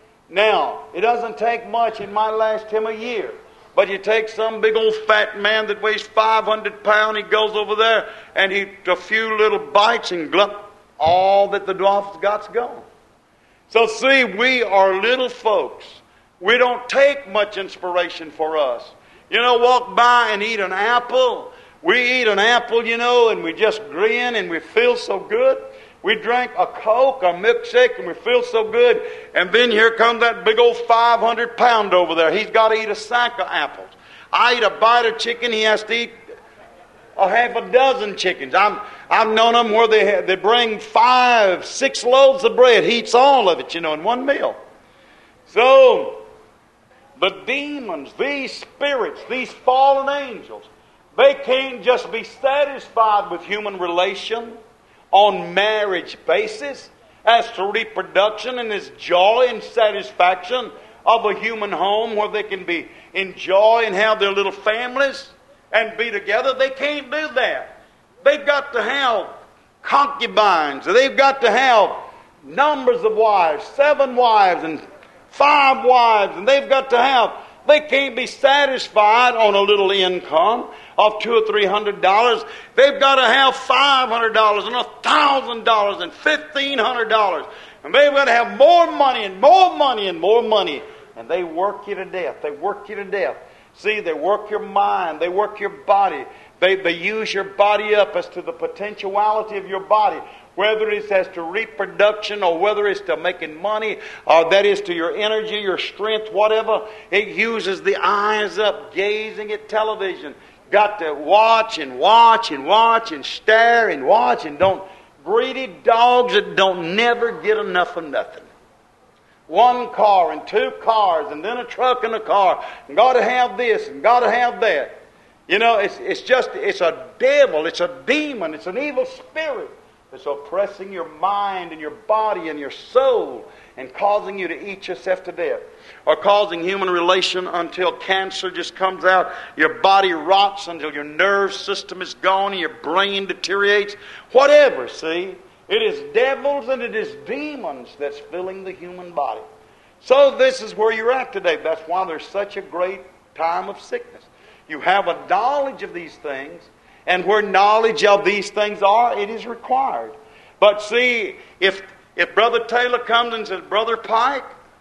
Now, it doesn't take much. It might last him a year. But you take some big old fat man that weighs 500 pounds, he goes over there and he a few little bites and glup, all that the dwarf's got's gone. So see, we are little folks. We don't take much inspiration for us. You know, walk by and eat an apple. We eat an apple, you know, and we just grin and we feel so good. We drink a Coke, a milkshake, and we feel so good. And then here comes that big old 500-pound over there. He's got to eat a sack of apples. I eat a bite of chicken. He has to eat a half a dozen chickens. I've known them where they bring 5, 6 loaves of bread. He eats all of it, you know, in one meal. So, the demons, these spirits, these fallen angels, they can't just be satisfied with human relation on marriage basis as to reproduction and this joy and satisfaction of a human home where they can be enjoy and have their little families and be together. They can't do that. They've got to have concubines. They've got to have numbers of wives, 7 wives and 5 wives, and they've got to have. They can't be satisfied on a little income of $200 or $300. They've got to have $500 and $1,000 and $1,500. And they've got to have more money and more money and more money. And they work you to death. They work you to death. See, they work your mind. They work your body. They use your body up as to the potentiality of your body. Whether it's as to reproduction or whether it's to making money or that is to your energy, your strength, whatever. It uses the eyes up, gazing at television. Got to watch and watch and watch and stare and watch and don't. Greedy dogs that don't never get enough of nothing. 1 car and 2 cars and then a truck and a car. And got to have this and got to have that. You know, it's a devil, it's a demon, it's an evil spirit that's oppressing your mind and your body and your soul and causing you to eat yourself to death. Or causing human relation until cancer just comes out, your body rots until your nerve system is gone and your brain deteriorates. Whatever, see? It is devils and it is demons that's filling the human body. So this is where you're at today. That's why there's such a great time of sickness. You have a knowledge of these things, and where knowledge of these things are, it is required. But see, if Brother Taylor comes and says, Brother Pike,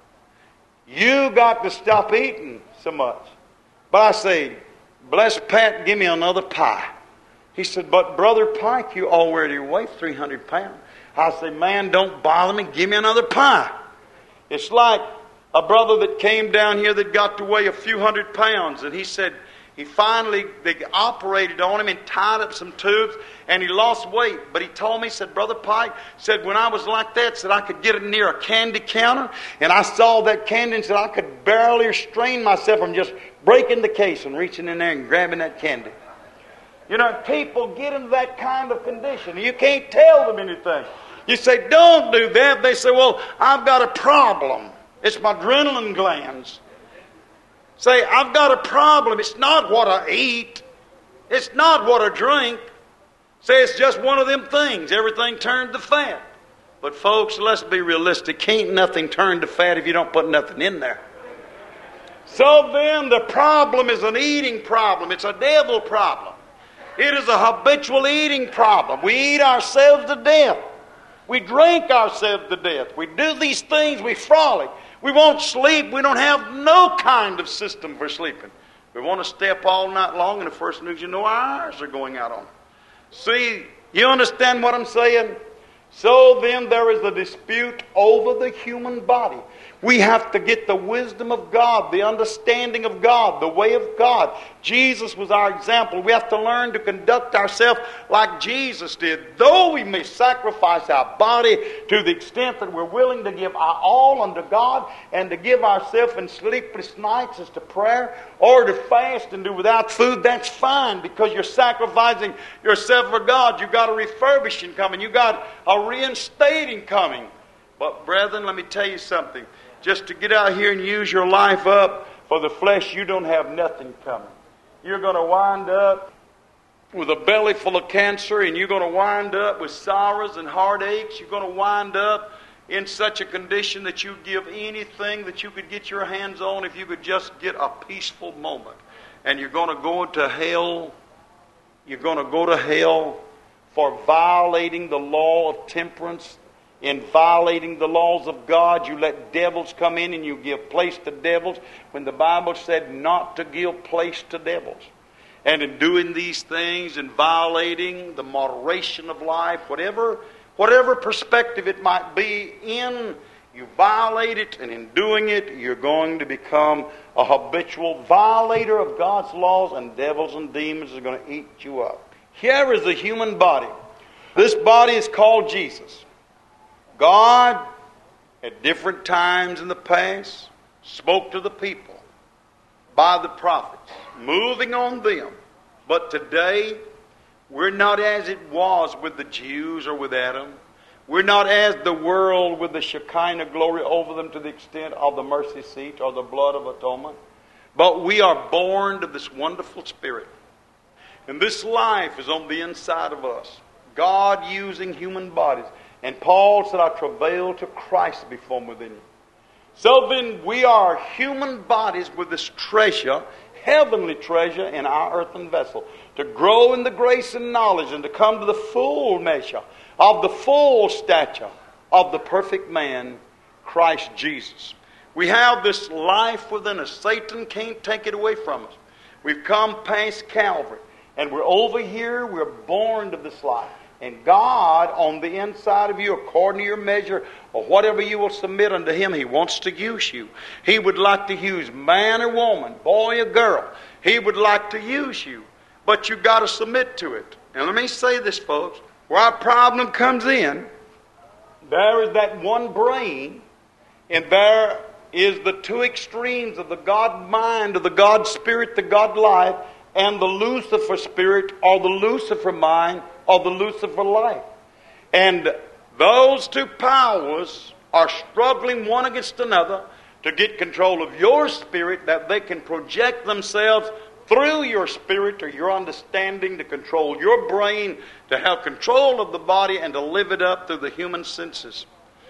you got to stop eating so much. But I say, bless Pat, give me another pie. He said, but Brother Pike, you already weigh 300 pounds. I say, man, don't bother me, give me another pie. It's like a brother that came down here that got to weigh a few hundred pounds, and he said, they operated on him and tied up some tubes, and he lost weight. But he told me, said, Brother Pike, said, when I was like that, said, I could get near a candy counter, and I saw that candy, and said, I could barely restrain myself from just breaking the case and reaching in there and grabbing that candy. You know, people get into that kind of condition. You can't tell them anything. You say, don't do that. They say, well, I've got a problem. It's my adrenaline glands. Say, I've got a problem. It's not what I eat. It's not what I drink. Say, it's just one of them things. Everything turned to fat. But folks, let's be realistic. Can't nothing turn to fat if you don't put nothing in there. So then the problem is an eating problem. It's a devil problem. It is a habitual eating problem. We eat ourselves to death. We drink ourselves to death. We do these things. We frolic. We won't sleep. We don't have no kind of system for sleeping. We want to stay up all night long, and the first news you know, our eyes are going out on. See, you understand what I'm saying? So then there is a dispute over the human body. We have to get the wisdom of God, the understanding of God, the way of God. Jesus was our example. We have to learn to conduct ourselves like Jesus did. Though we may sacrifice our body to the extent that we're willing to give our all unto God and to give ourselves in sleepless nights as to prayer or to fast and do without food, that's fine because you're sacrificing yourself for God. You've got a refurbishing coming. You've got a reinstating coming. But brethren, let me tell you something. Just to get out here and use your life up for the flesh, you don't have nothing coming. You're going to wind up with a belly full of cancer, and you're going to wind up with sorrows and heartaches. You're going to wind up in such a condition that you'd give anything that you could get your hands on if you could just get a peaceful moment. And you're going to go to hell. You're going to go to hell for violating the law of temperance. In violating the laws of God, you let devils come in and you give place to devils when the Bible said not to give place to devils. And in doing these things and violating the moderation of life, whatever perspective it might be in, you violate it, and in doing it, you're going to become a habitual violator of God's laws, and devils and demons are going to eat you up. Here is the human body. This body is called Jesus. God, at different times in the past, spoke to the people by the prophets, moving on them. But today, we're not as it was with the Jews or with Adam. We're not as the world with the Shekinah glory over them to the extent of the mercy seat or the blood of atonement. But we are born of this wonderful Spirit. And this life is on the inside of us. God using human bodies. And Paul said, I travail to Christ be formed within you. So then we are human bodies with this treasure, heavenly treasure in our earthen vessel, to grow in the grace and knowledge and to come to the full measure of the full stature of the perfect man, Christ Jesus. We have this life within us. Satan can't take it away from us. We've come past Calvary, and we're over here. We're born of this life. And God, on the inside of you, according to your measure, or whatever you will submit unto Him, He wants to use you. He would like to use man or woman, boy or girl. He would like to use you. But you've got to submit to it. And let me say this, folks. Where our problem comes in, there is that one brain, and there is the two extremes of the God mind, of the God spirit, the God life, and the Lucifer spirit, or the Lucifer mind, or the Lucifer life. And those two powers are struggling one against another to get control of your spirit, that they can project themselves through your spirit or your understanding to control your brain, to have control of the body and to live it up through the human senses.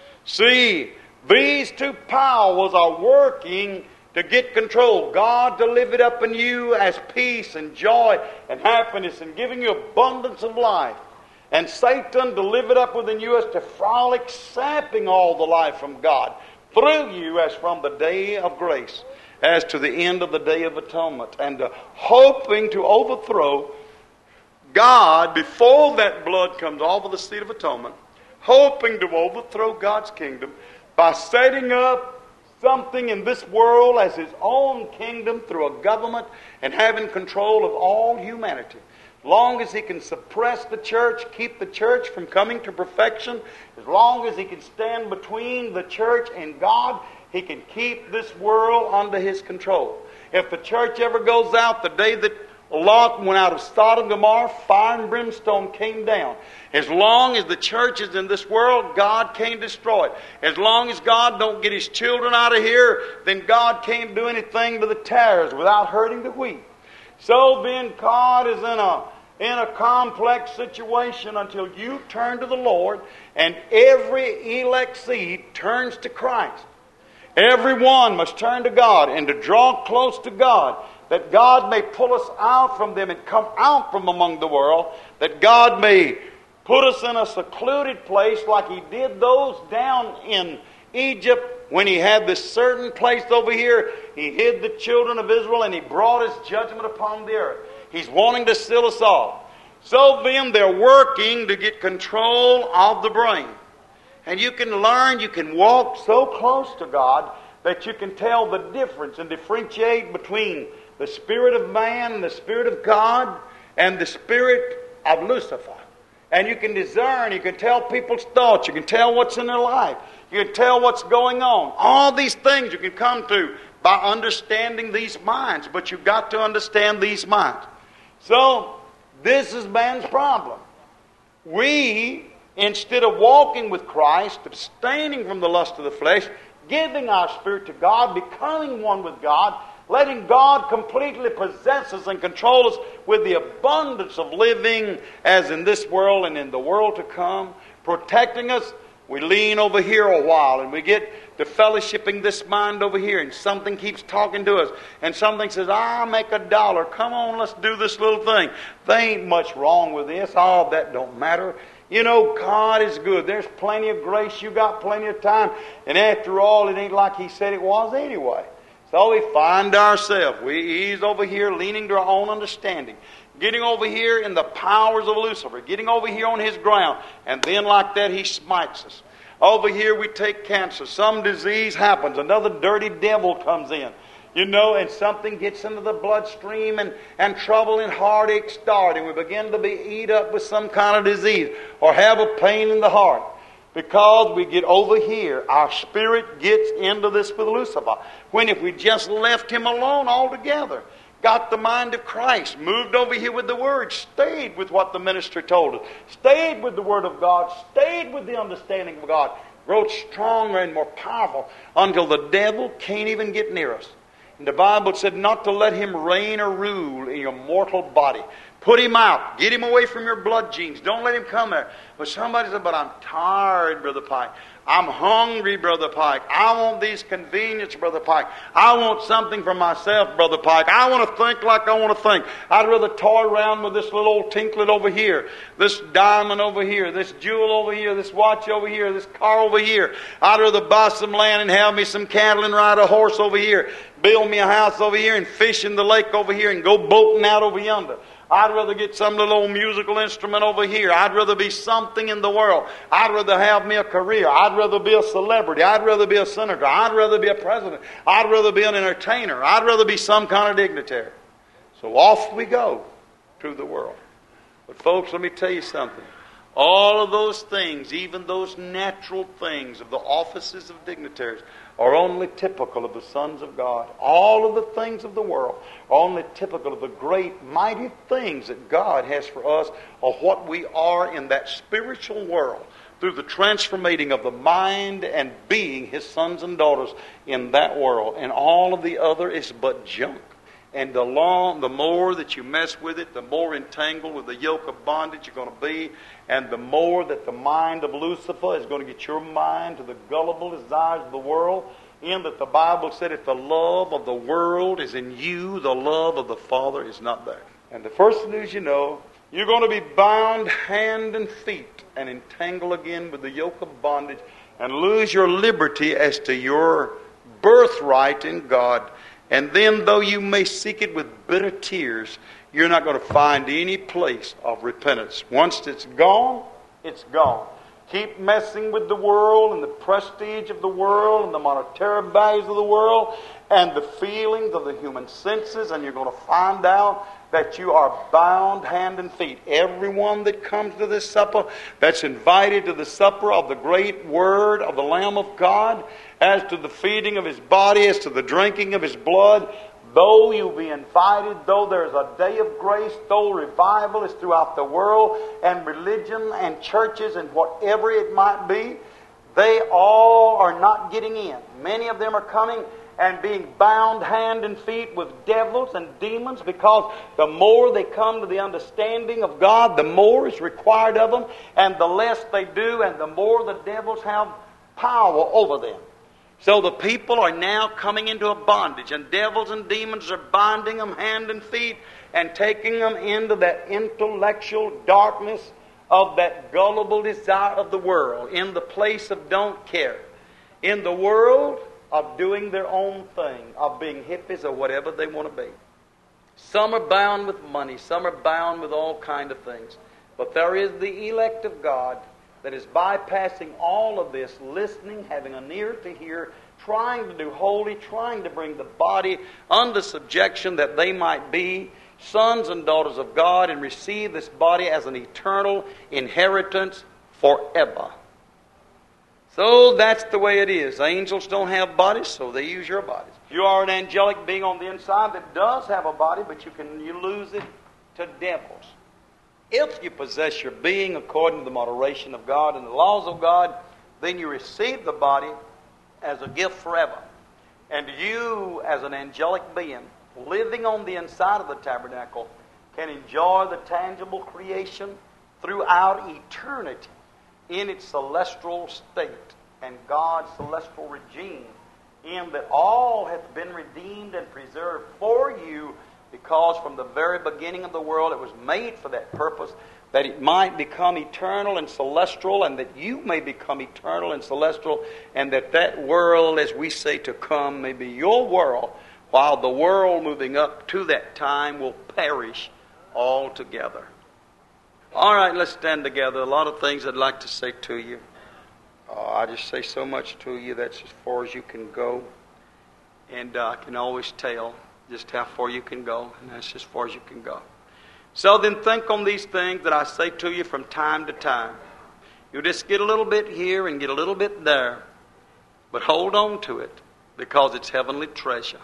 See, these two powers are working to get control. God to live it up in you as peace and joy and happiness and giving you abundance of life. And Satan to live it up within you as to frolic, sapping all the life from God through you as from the day of grace, as to the end of the day of atonement, and hoping to overthrow God before that blood comes off of the seat of atonement, hoping to overthrow God's kingdom by setting up something in this world as His own kingdom through a government and having control of all humanity. As long as He can suppress the church, keep the church from coming to perfection, as long as He can stand between the church and God, He can keep this world under His control. If the church ever goes out the day that Lot went out of Sodom and Gomorrah, fire and brimstone came down. As long as the church is in this world, God can't destroy it. As long as God don't get His children out of here, then God can't do anything to the tares without hurting the wheat. So then God is in a complex situation until you turn to the Lord and every elect seed turns to Christ. Everyone must turn to God and to draw close to God, that God may pull us out from them and come out from among the world, that God may put us in a secluded place like He did those down in Egypt when He had this certain place over here. He hid the children of Israel and He brought His judgment upon the earth. He's wanting to seal us off. So then they're working to get control of the brain. And you can learn, you can walk so close to God that you can tell the difference and differentiate between the spirit of man and the spirit of God and the spirit of Lucifer. And you can discern, you can tell people's thoughts, you can tell what's in their life, you can tell what's going on. All these things you can come to by understanding these minds, but you've got to understand these minds. So, this is man's problem. We, instead of walking with Christ, abstaining from the lust of the flesh, giving our spirit to God, becoming one with God, letting God completely possess us and control us with the abundance of living as in this world and in the world to come, protecting us, we lean over here a while and we get to fellowshipping this mind over here, and something keeps talking to us, and something says, I'll make $1. Come on, let's do this little thing. There ain't much wrong with this. All that don't matter. You know, God is good. There's plenty of grace. You got plenty of time. And after all, it ain't like He said it was anyway. So we find ourselves. He's over here leaning to our own understanding. Getting over here in the powers of Lucifer. Getting over here on his ground. And then like that, he smites us. Over here we take cancer. Some disease happens. Another dirty devil comes in. You know, and something gets into the bloodstream and trouble and heartache start. And we begin to be eat up with some kind of disease. Or have a pain in the heart. Because we get over here, our spirit gets into this with Lucifer. When if we just left him alone altogether, got the mind of Christ, moved over here with the Word, stayed with what the minister told us, stayed with the Word of God, stayed with the understanding of God, growed stronger and more powerful until the devil can't even get near us. And the Bible said not to let him reign or rule in your mortal body. Put him out. Get him away from your blood genes. Don't let him come there. But somebody said, but I'm tired, Brother Pike. I'm hungry, Brother Pike. I want these conveniences, Brother Pike. I want something for myself, Brother Pike. I want to think like I want to think. I'd rather toy around with this little old tinklet over here, this diamond over here, this jewel over here, this watch over here, this car over here. I'd rather buy some land and have me some cattle and ride a horse over here, build me a house over here and fish in the lake over here and go boating out over yonder. I'd rather get some little old musical instrument over here. I'd rather be something in the world. I'd rather have me a career. I'd rather be a celebrity. I'd rather be a senator. I'd rather be a president. I'd rather be an entertainer. I'd rather be some kind of dignitary. So off we go through the world. But folks, let me tell you something. All of those things, even those natural things of the offices of dignitaries, are only typical of the sons of God. All of the things of the world are only typical of the great, mighty things that God has for us, of what we are in that spiritual world, through the transformating of the mind and being His sons and daughters in that world. And all of the other is but junk. And the more that you mess with it, the more entangled with the yoke of bondage you're going to be. And the more that the mind of Lucifer is going to get your mind to the gullible desires of the world. In that the Bible said, if the love of the world is in you, the love of the Father is not there. And the first news you know, you're going to be bound hand and feet and entangled again with the yoke of bondage and lose your liberty as to your birthright in God. And then, though you may seek it with bitter tears, you're not going to find any place of repentance. Once it's gone, it's gone. Keep messing with the world and the prestige of the world and the monetary values of the world and the feelings of the human senses, and you're going to find out that you are bound hand and feet. Everyone that comes to this supper, that's invited to the supper of the great Word of the Lamb of God, as to the feeding of His body, as to the drinking of His blood, though you'll be invited, though there's a day of grace, though revival is throughout the world, and religion and churches and whatever it might be, they all are not getting in. Many of them are coming and being bound hand and feet with devils and demons, because the more they come to the understanding of God, the more is required of them, and the less they do, and the more the devils have power over them. So the people are now coming into a bondage, and devils and demons are binding them hand and feet and taking them into that intellectual darkness of that gullible desire of the world, in the place of don't care, in the world of doing their own thing, of being hippies or whatever they want to be. Some are bound with money, some are bound with all kind of things. But there is the elect of God that is bypassing all of this, listening, having an ear to hear, trying to do holy, trying to bring the body under subjection, that they might be sons and daughters of God and receive this body as an eternal inheritance forever. So that's the way it is. Angels don't have bodies, so they use your bodies. You are an angelic being on the inside that does have a body, but you lose it to devils. If you possess your being according to the moderation of God and the laws of God, then you receive the body as a gift forever. And you, as an angelic being, living on the inside of the tabernacle, can enjoy the tangible creation throughout eternity in its celestial state and God's celestial regime, in that all hath been redeemed and preserved for you, because from the very beginning of the world it was made for that purpose, that it might become eternal and celestial, and that you may become eternal and celestial, and that world, as we say, to come may be your world, while the world moving up to that time will perish altogether. All right, let's stand together. A lot of things I'd like to say to you. I just say so much to you, that's as far as you can go. And I can always tell just how far you can go, and that's as far as you can go. So then think on these things that I say to you from time to time. You just get a little bit here and get a little bit there, but hold on to it, because it's heavenly treasure.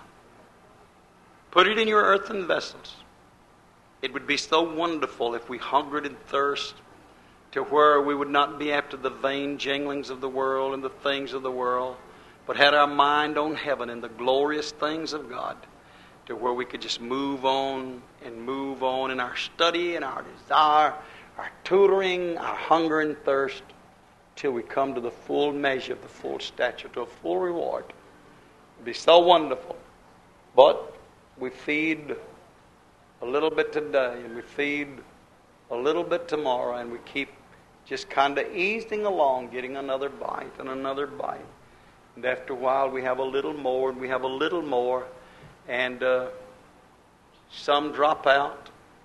Put it in your earthen vessels. It would be so wonderful if we hungered and thirst to where we would not be after the vain jinglings of the world and the things of the world, but had our mind on heaven and the glorious things of God, to where we could just move on in our study and our desire, our tutoring, our hunger and thirst, till we come to the full measure of the full stature, to a full reward. It would be so wonderful. But we feed a little bit today, and we feed a little bit tomorrow, and we keep just kind of easing along, getting another bite and another bite. And after a while, we have a little more, and we have a little more, and some drop out.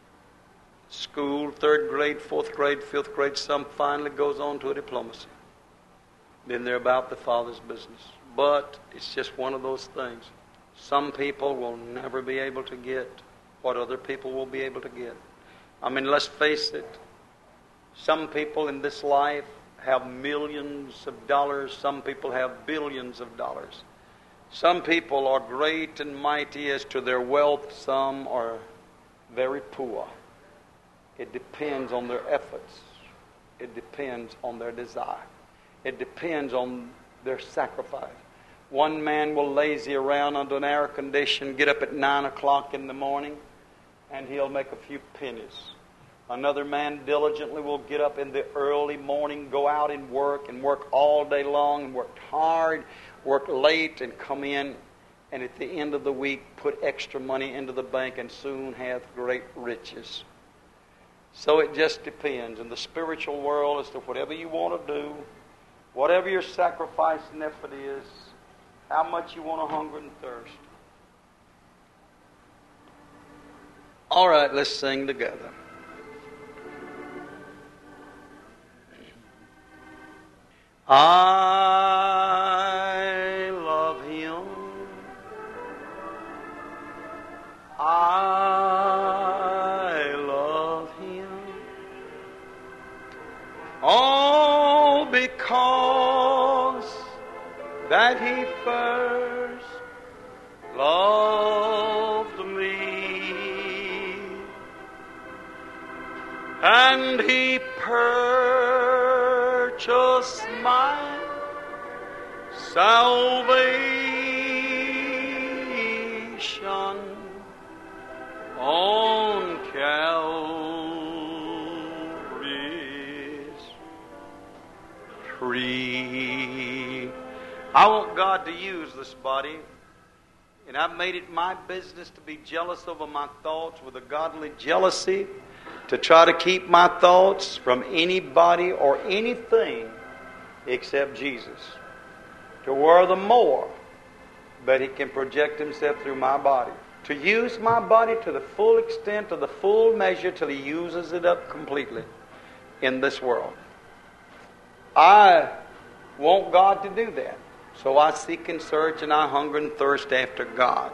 School, 3rd grade, 4th grade, 5th grade, some finally goes on to a diplomacy. Then they're about the Father's business. But it's just one of those things. Some people will never be able to get what other people will be able to get. I mean, let's face it. Some people in this life have millions of dollars. Some people have billions of dollars. Some people are great and mighty as to their wealth. Some are very poor. It depends on their efforts. It depends on their desire. It depends on their sacrifice. One man will lazy around under an air condition, get up at 9 o'clock in the morning, and he'll make a few pennies. Another man diligently will get up in the early morning, go out and work all day long, and work hard, work late, and come in, and at the end of the week put extra money into the bank, and soon hath great riches. So it just depends. In the spiritual world, as to whatever you want to do, whatever your sacrifice and effort is, how much you want to hunger and thirst. All right, let's sing together. I love Him. I love Him. All because that He first loved and He purchased my salvation on Calvary's tree. I want God to use this body, and I've made it my business to be jealous over my thoughts with a godly jealousy, to try to keep my thoughts from anybody or anything except Jesus. To where the more that He can project Himself through my body. To use my body to the full extent, to the full measure, till He uses it up completely in this world. I want God to do that. So I seek and search and I hunger and thirst after God.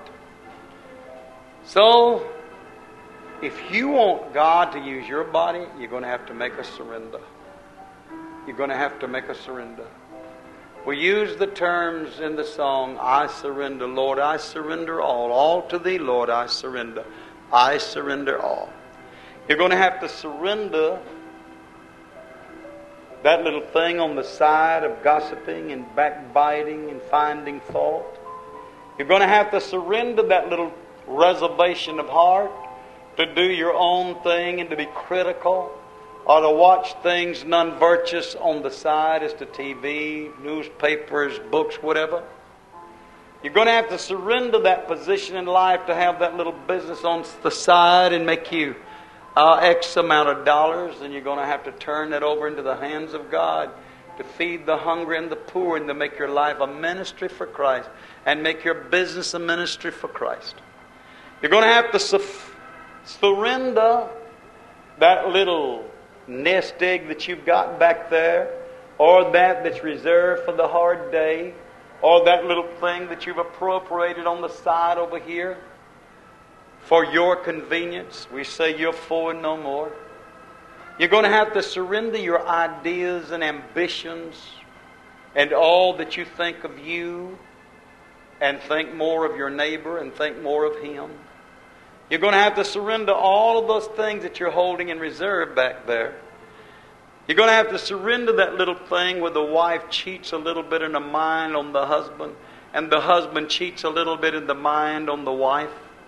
So, if you want God to use your body, you're going to have to make a surrender. You're going to have to make a surrender. We use the terms in the song, I surrender, Lord, I surrender all. All to Thee, Lord, I surrender. I surrender all. You're going to have to surrender that little thing on the side of gossiping and backbiting and finding fault. You're going to have to surrender that little reservation of heart to do your own thing and to be critical, or to watch things non-virtuous on the side as to TV, newspapers, books, whatever. You're going to have to surrender that position in life to have that little business on the side and make you X amount of dollars, and you're going to have to turn that over into the hands of God to feed the hungry and the poor, and to make your life a ministry for Christ and make your business a ministry for Christ. You're going to have to surrender that little nest egg that you've got back there, or that's reserved for the hard day, or that little thing that you've appropriated on the side over here for your convenience. We say you're for and no more. You're going to have to surrender your ideas and ambitions and all that you think of you, and think more of your neighbor and think more of him. You're going to have to surrender all of those things that you're holding in reserve back there. You're going to have to surrender that little thing where the wife cheats a little bit in the mind on the husband, and the husband cheats a little bit in the mind on the wife.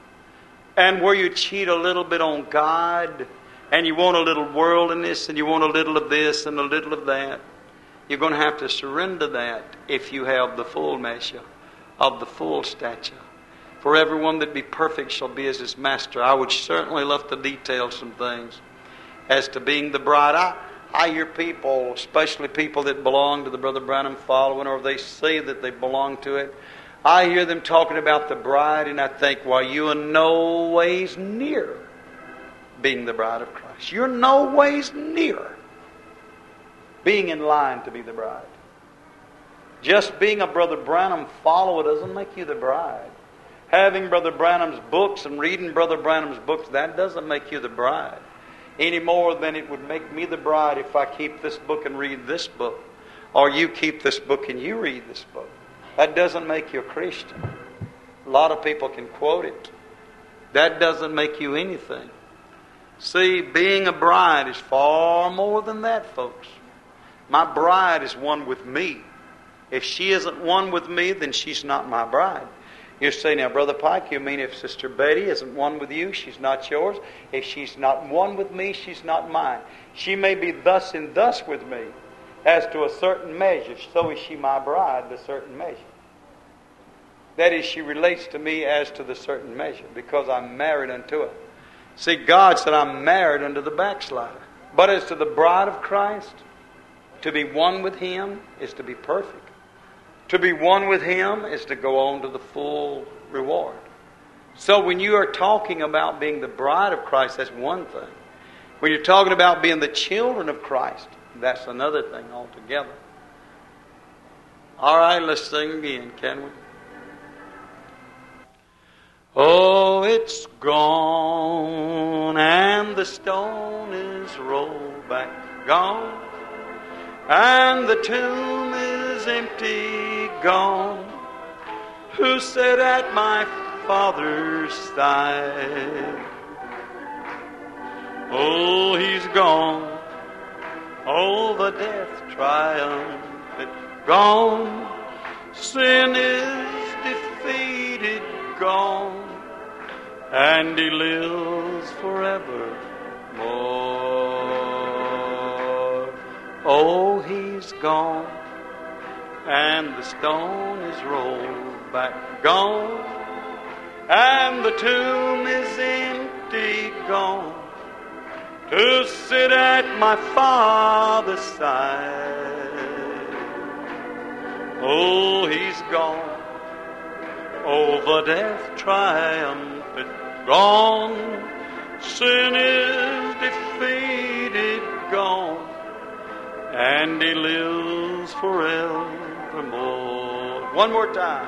And where you cheat a little bit on God, and you want a little worldliness, and you want a little of this and a little of that. You're going to have to surrender that if you have the full measure of the full stature. For everyone that be perfect shall be as his master. I would certainly love to detail some things as to being the bride. I hear people, especially people that belong to the Brother Branham following, or they say that they belong to it, I hear them talking about the bride, and I think, well, you are no ways near being the bride of Christ. You're no ways near being in line to be the bride. Just being a Brother Branham follower doesn't make you the bride. Having Brother Branham's books and reading Brother Branham's books, that doesn't make you the bride. Any more than it would make me the bride if I keep this book and read this book, or you keep this book and you read this book. That doesn't make you a Christian. A lot of people can quote it. That doesn't make you anything. See, being a bride is far more than that, folks. My bride is one with me. If she isn't one with me, then she's not my bride. You say, now, Brother Pike, you mean if Sister Betty isn't one with you, she's not yours? If she's not one with me, she's not mine. She may be thus and thus with me as to a certain measure, so is she my bride to a certain measure. That is, she relates to me as to the certain measure, because I'm married unto her. See, God said I'm married unto the backslider. But as to the bride of Christ, to be one with Him is to be perfect. To be one with Him is to go on to the full reward. So when you are talking about being the bride of Christ, that's one thing. When you're talking about being the children of Christ, that's another thing altogether. All right, let's sing again, can we? Oh, it's gone, and the stone is rolled back, gone, and the tomb is empty, gone. Who sat at my Father's side? Oh, he's gone. Over death triumphant. Gone. Sin is defeated. Gone. And he lives forevermore. Oh, he's gone. And the stone is rolled back. Gone. And the tomb is empty. Gone. To sit at my Father's side. Oh, he's gone. Over death triumphant. Gone. Sin is defeated. Gone. And he lives forevermore. One more time.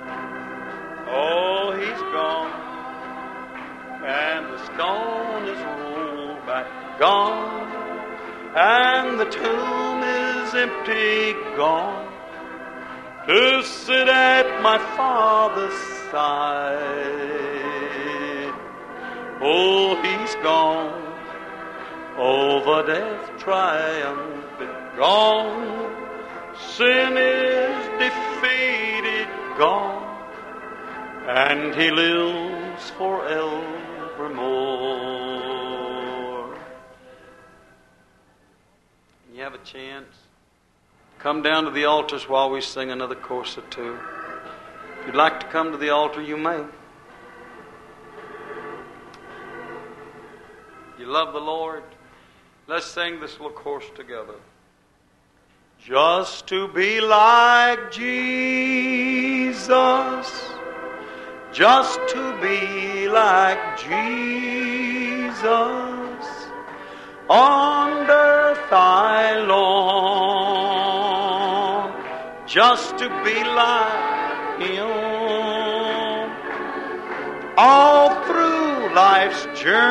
Oh, he's gone. And the stone is rolled back. Gone. And the tomb is empty. Gone. To sit at my Father's side. Oh, he's gone. Over death triumphant. Gone. Sin is defeated. Gone. And he lives forevermore. You have a chance. Come down to the altars while we sing another chorus or two. If you'd like to come to the altar, you may. You love the Lord? Let's sing this little chorus together. Just to be like Jesus. Just to be like Jesus. On earth I long. Just to be like Him. All through life's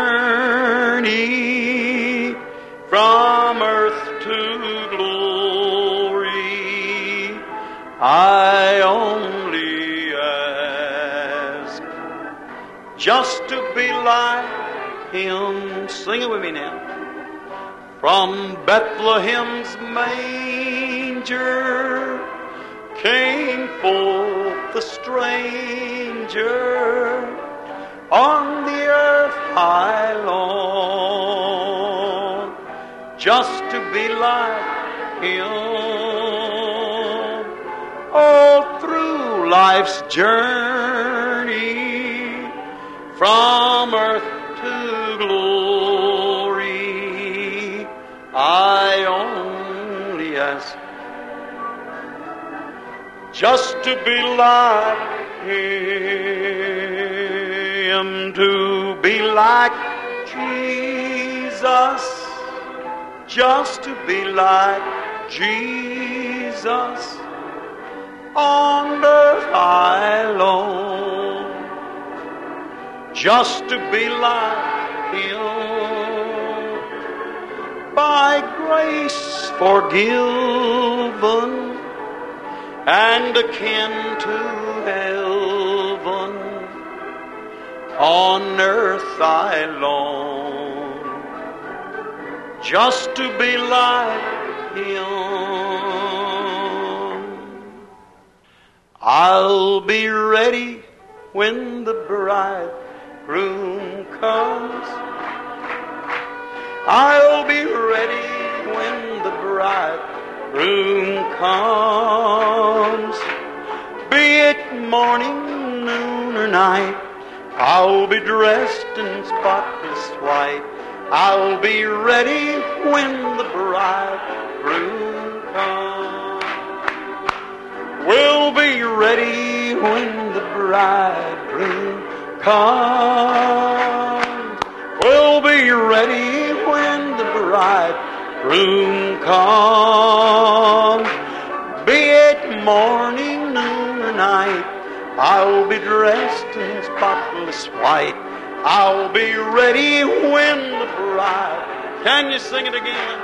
journey, from earth to glory, I only ask just to be like Him. Sing it with me now. From Bethlehem's manger came forth the stranger. On the earth I long just to be like Him. All through life's journey, from earth to glory, I only ask just to be like Him, to be like Jesus, just to be like Jesus. On earth I long just to be like Him, by grace forgiven and akin to heaven. On earth I long just to be like Him. I'll be ready when the bridegroom comes. I'll be ready when the bridegroom comes. Be it morning, noon, or night, I'll be dressed in spotless white. I'll be ready when the bridegroom comes. We'll be ready when the bridegroom comes. We'll be ready when the bridegroom comes. Be it morning, noon, or night, I'll be dressed in spotless white. I'll be ready when the bride. Can you sing it again?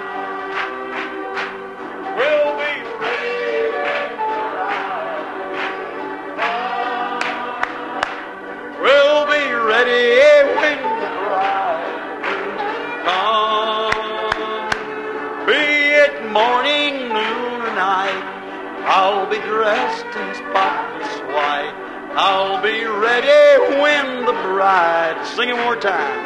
We'll be ready when the bride comes. We'll be ready when the bride comes. I'll be ready when the bride. Sing it one more time.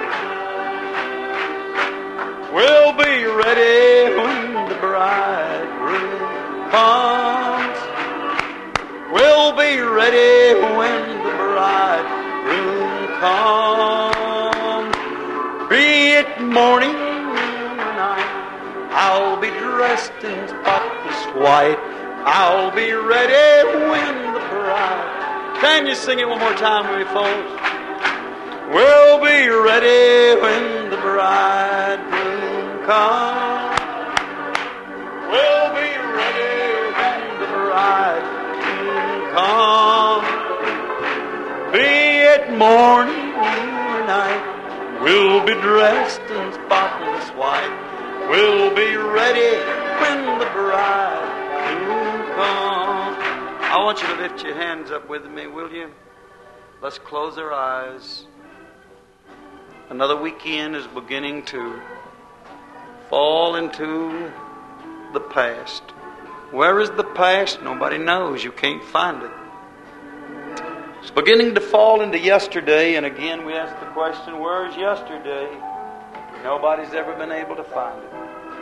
We'll be ready when the bridegroom comes. We'll be ready when the bridegroom comes. Be it morning or night, I'll be dressed in spotless white. I'll be ready when the bride. Can you sing it one more time with me, folks? We'll be ready when the bridegroom comes. We'll be ready when the bridegroom comes. Be it morning or night, we'll be dressed in spotless white. We'll be ready when the bridegroom comes. I want you to lift your hands up with me, will you? Let's close our eyes. Another weekend is beginning to fall into the past. Where is the past? Nobody knows. You can't find it. It's beginning to fall into yesterday, and again we ask the question, where is yesterday? Nobody's ever been able to find it.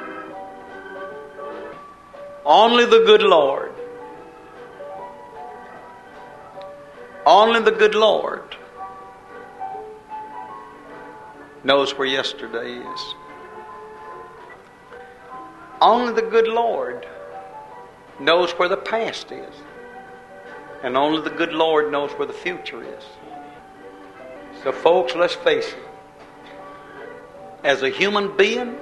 Only the good Lord. Only the good Lord knows where yesterday is. Only the good Lord knows where the past is. And only the good Lord knows where the future is. So folks, let's face it. As a human being,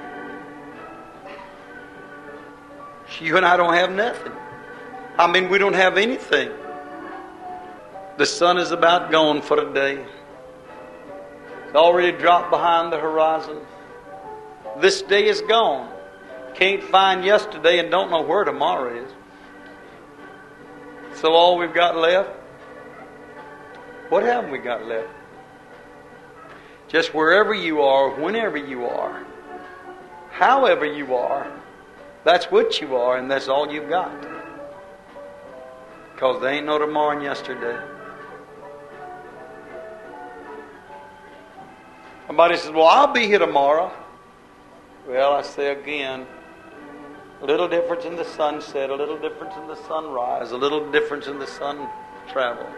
you and I don't have nothing. I mean, we don't have anything. The sun is about gone for the day. It's already dropped behind the horizon. This day is gone. Can't find yesterday and don't know where tomorrow is. So all we've got left, what haven't we got left? Just wherever you are, whenever you are, however you are, that's what you are, and that's all you've got. Because there ain't no tomorrow and yesterday. Somebody says, well, I'll be here tomorrow. Well, I say again, a little difference in the sunset, a little difference in the sunrise, a little difference in the sun travel.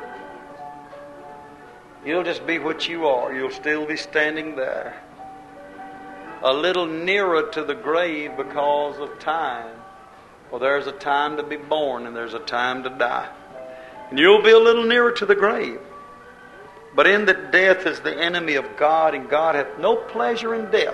You'll just be what you are. You'll still be standing there. A little nearer to the grave because of time. Well, there's a time to be born and there's a time to die. And you'll be a little nearer to the grave. But in that death is the enemy of God, and God hath no pleasure in death.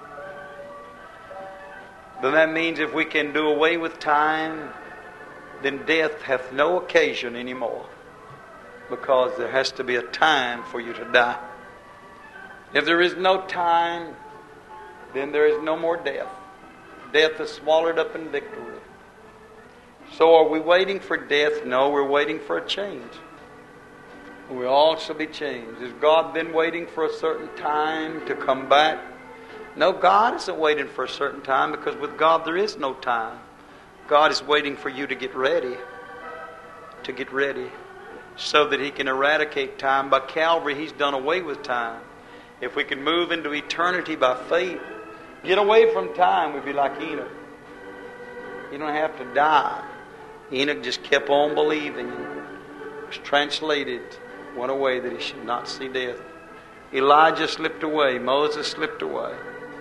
Then that means if we can do away with time, then death hath no occasion anymore. Because there has to be a time for you to die. If there is no time, then there is no more death. Death is swallowed up in victory. So are we waiting for death? No, we're waiting for a change. We all shall be changed. Has God been waiting for a certain time to come back? No, God isn't waiting for a certain time, because with God there is no time. God is waiting for you to get ready. To get ready. So that He can eradicate time. By Calvary, He's done away with time. If we can move into eternity by faith, get away from time, we'd be like Enoch. You don't have to die. Enoch just kept on believing. It was translated, went away that he should not see death. Elijah slipped away. Moses slipped away.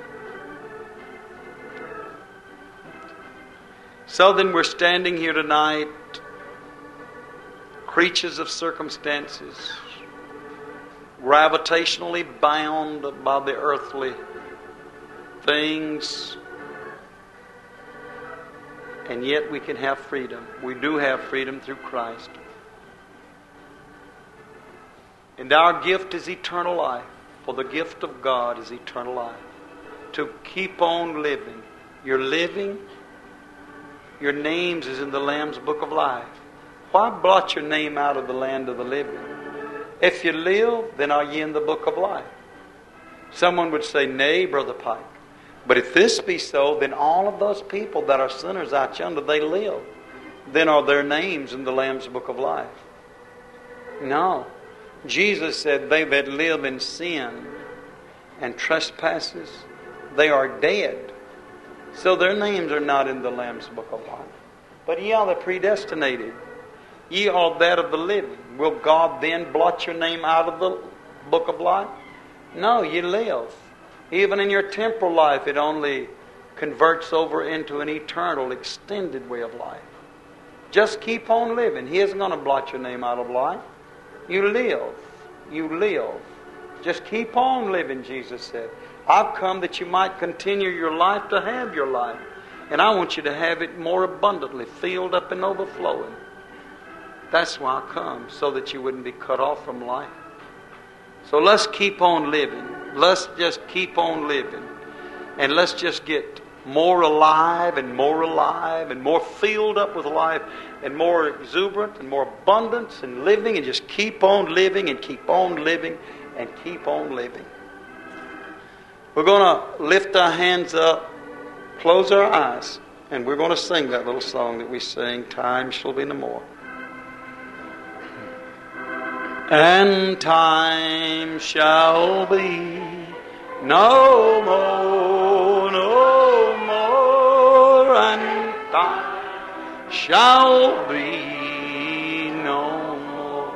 So then we're standing here tonight, creatures of circumstances, gravitationally bound by the earthly things, and yet we can have freedom. We do have freedom through Christ. And our gift is eternal life. For the gift of God is eternal life. To keep on living. You're living. Your names is in the Lamb's book of life. Why blot your name out of the land of the living? If you live, then are ye in the book of life? Someone would say, nay, Brother Pike. But if this be so, then all of those people that are sinners out yonder, they live. Then are their names in the Lamb's book of life. No. Jesus said, they that live in sin and trespasses, they are dead. So their names are not in the Lamb's book of life. But ye are the predestinated. Ye are that of the living. Will God then blot your name out of the book of life? No, you live. Even in your temporal life, it only converts over into an eternal, extended way of life. Just keep on living. He isn't going to blot your name out of life. You live. You live. Just keep on living, Jesus said. I've come that you might continue your life to have your life. And I want you to have it more abundantly, filled up and overflowing. That's why I come, so that you wouldn't be cut off from life. So let's keep on living. Let's just keep on living. And let's just get more alive and more alive and more filled up with life and more exuberant and more abundance and living, and just keep on living and keep on living and keep on living. We're going to lift our hands up, close our eyes, and we're going to sing that little song that we sing, Time Shall Be No More. And time shall be no more, no more, and time shall be no more.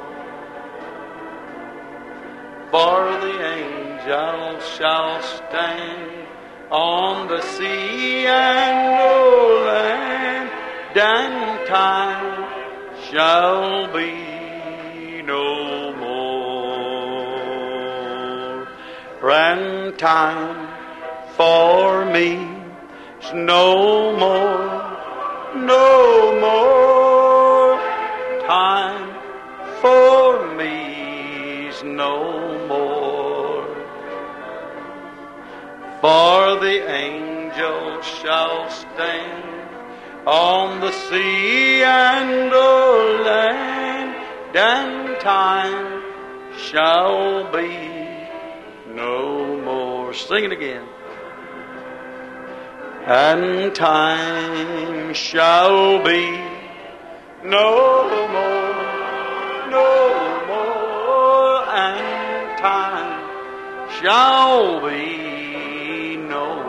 For the angels shall stand on the sea and the land, and time shall be no more. And time for me is no more, no more. Time for me is no more. For the angels shall stand on the sea and the land, and time shall be no more. Sing it again. And time shall be no more, no more, and time shall be no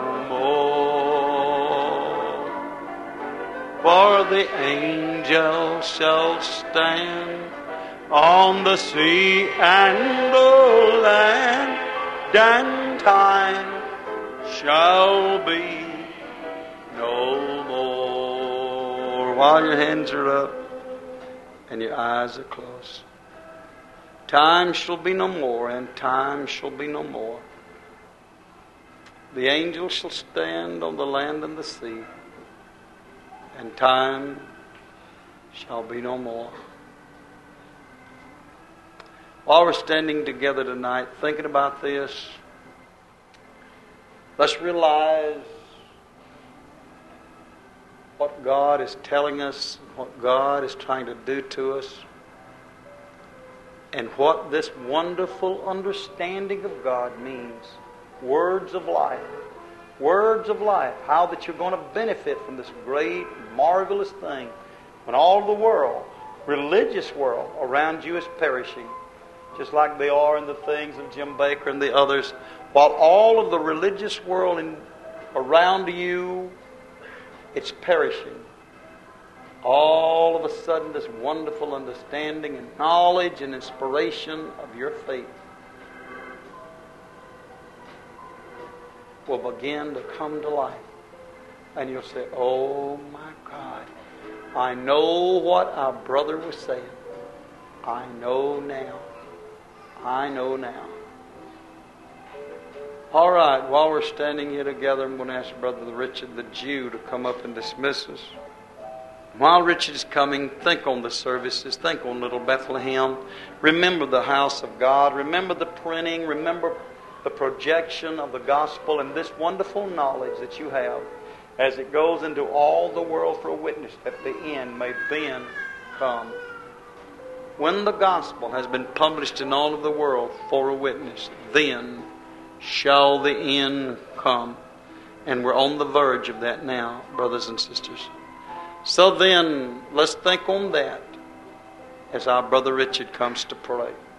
more. For the angels shall stand on the sea and the land, and time shall be no more. While your hands are up and your eyes are closed, time shall be no more, and time shall be no more. The angels shall stand on the land and the sea, and time shall be no more. While we're standing together tonight thinking about this, let's realize what God is telling us, what God is trying to do to us, and what this wonderful understanding of God means. Words of life. Words of life. How that you're going to benefit from this great, marvelous thing when all the world, religious world around you is perishing, just like they are in the things of Jim Baker and the others. While all of the religious world around you, it's perishing. All of a sudden, this wonderful understanding and knowledge and inspiration of your faith will begin to come to life. And you'll say, oh my God, I know what our brother was saying. I know now. I know now. All right, while we're standing here together, I'm going to ask Brother Richard the Jew to come up and dismiss us. While Richard is coming, think on the services. Think on Little Bethlehem. Remember the house of God. Remember the printing. Remember the projection of the gospel and this wonderful knowledge that you have as it goes into all the world for a witness, that the end may then come. When the gospel has been published in all of the world for a witness, then shall the end come. And we're on the verge of that now, brothers and sisters. So then, let's think on that. as our brother Richard comes to pray.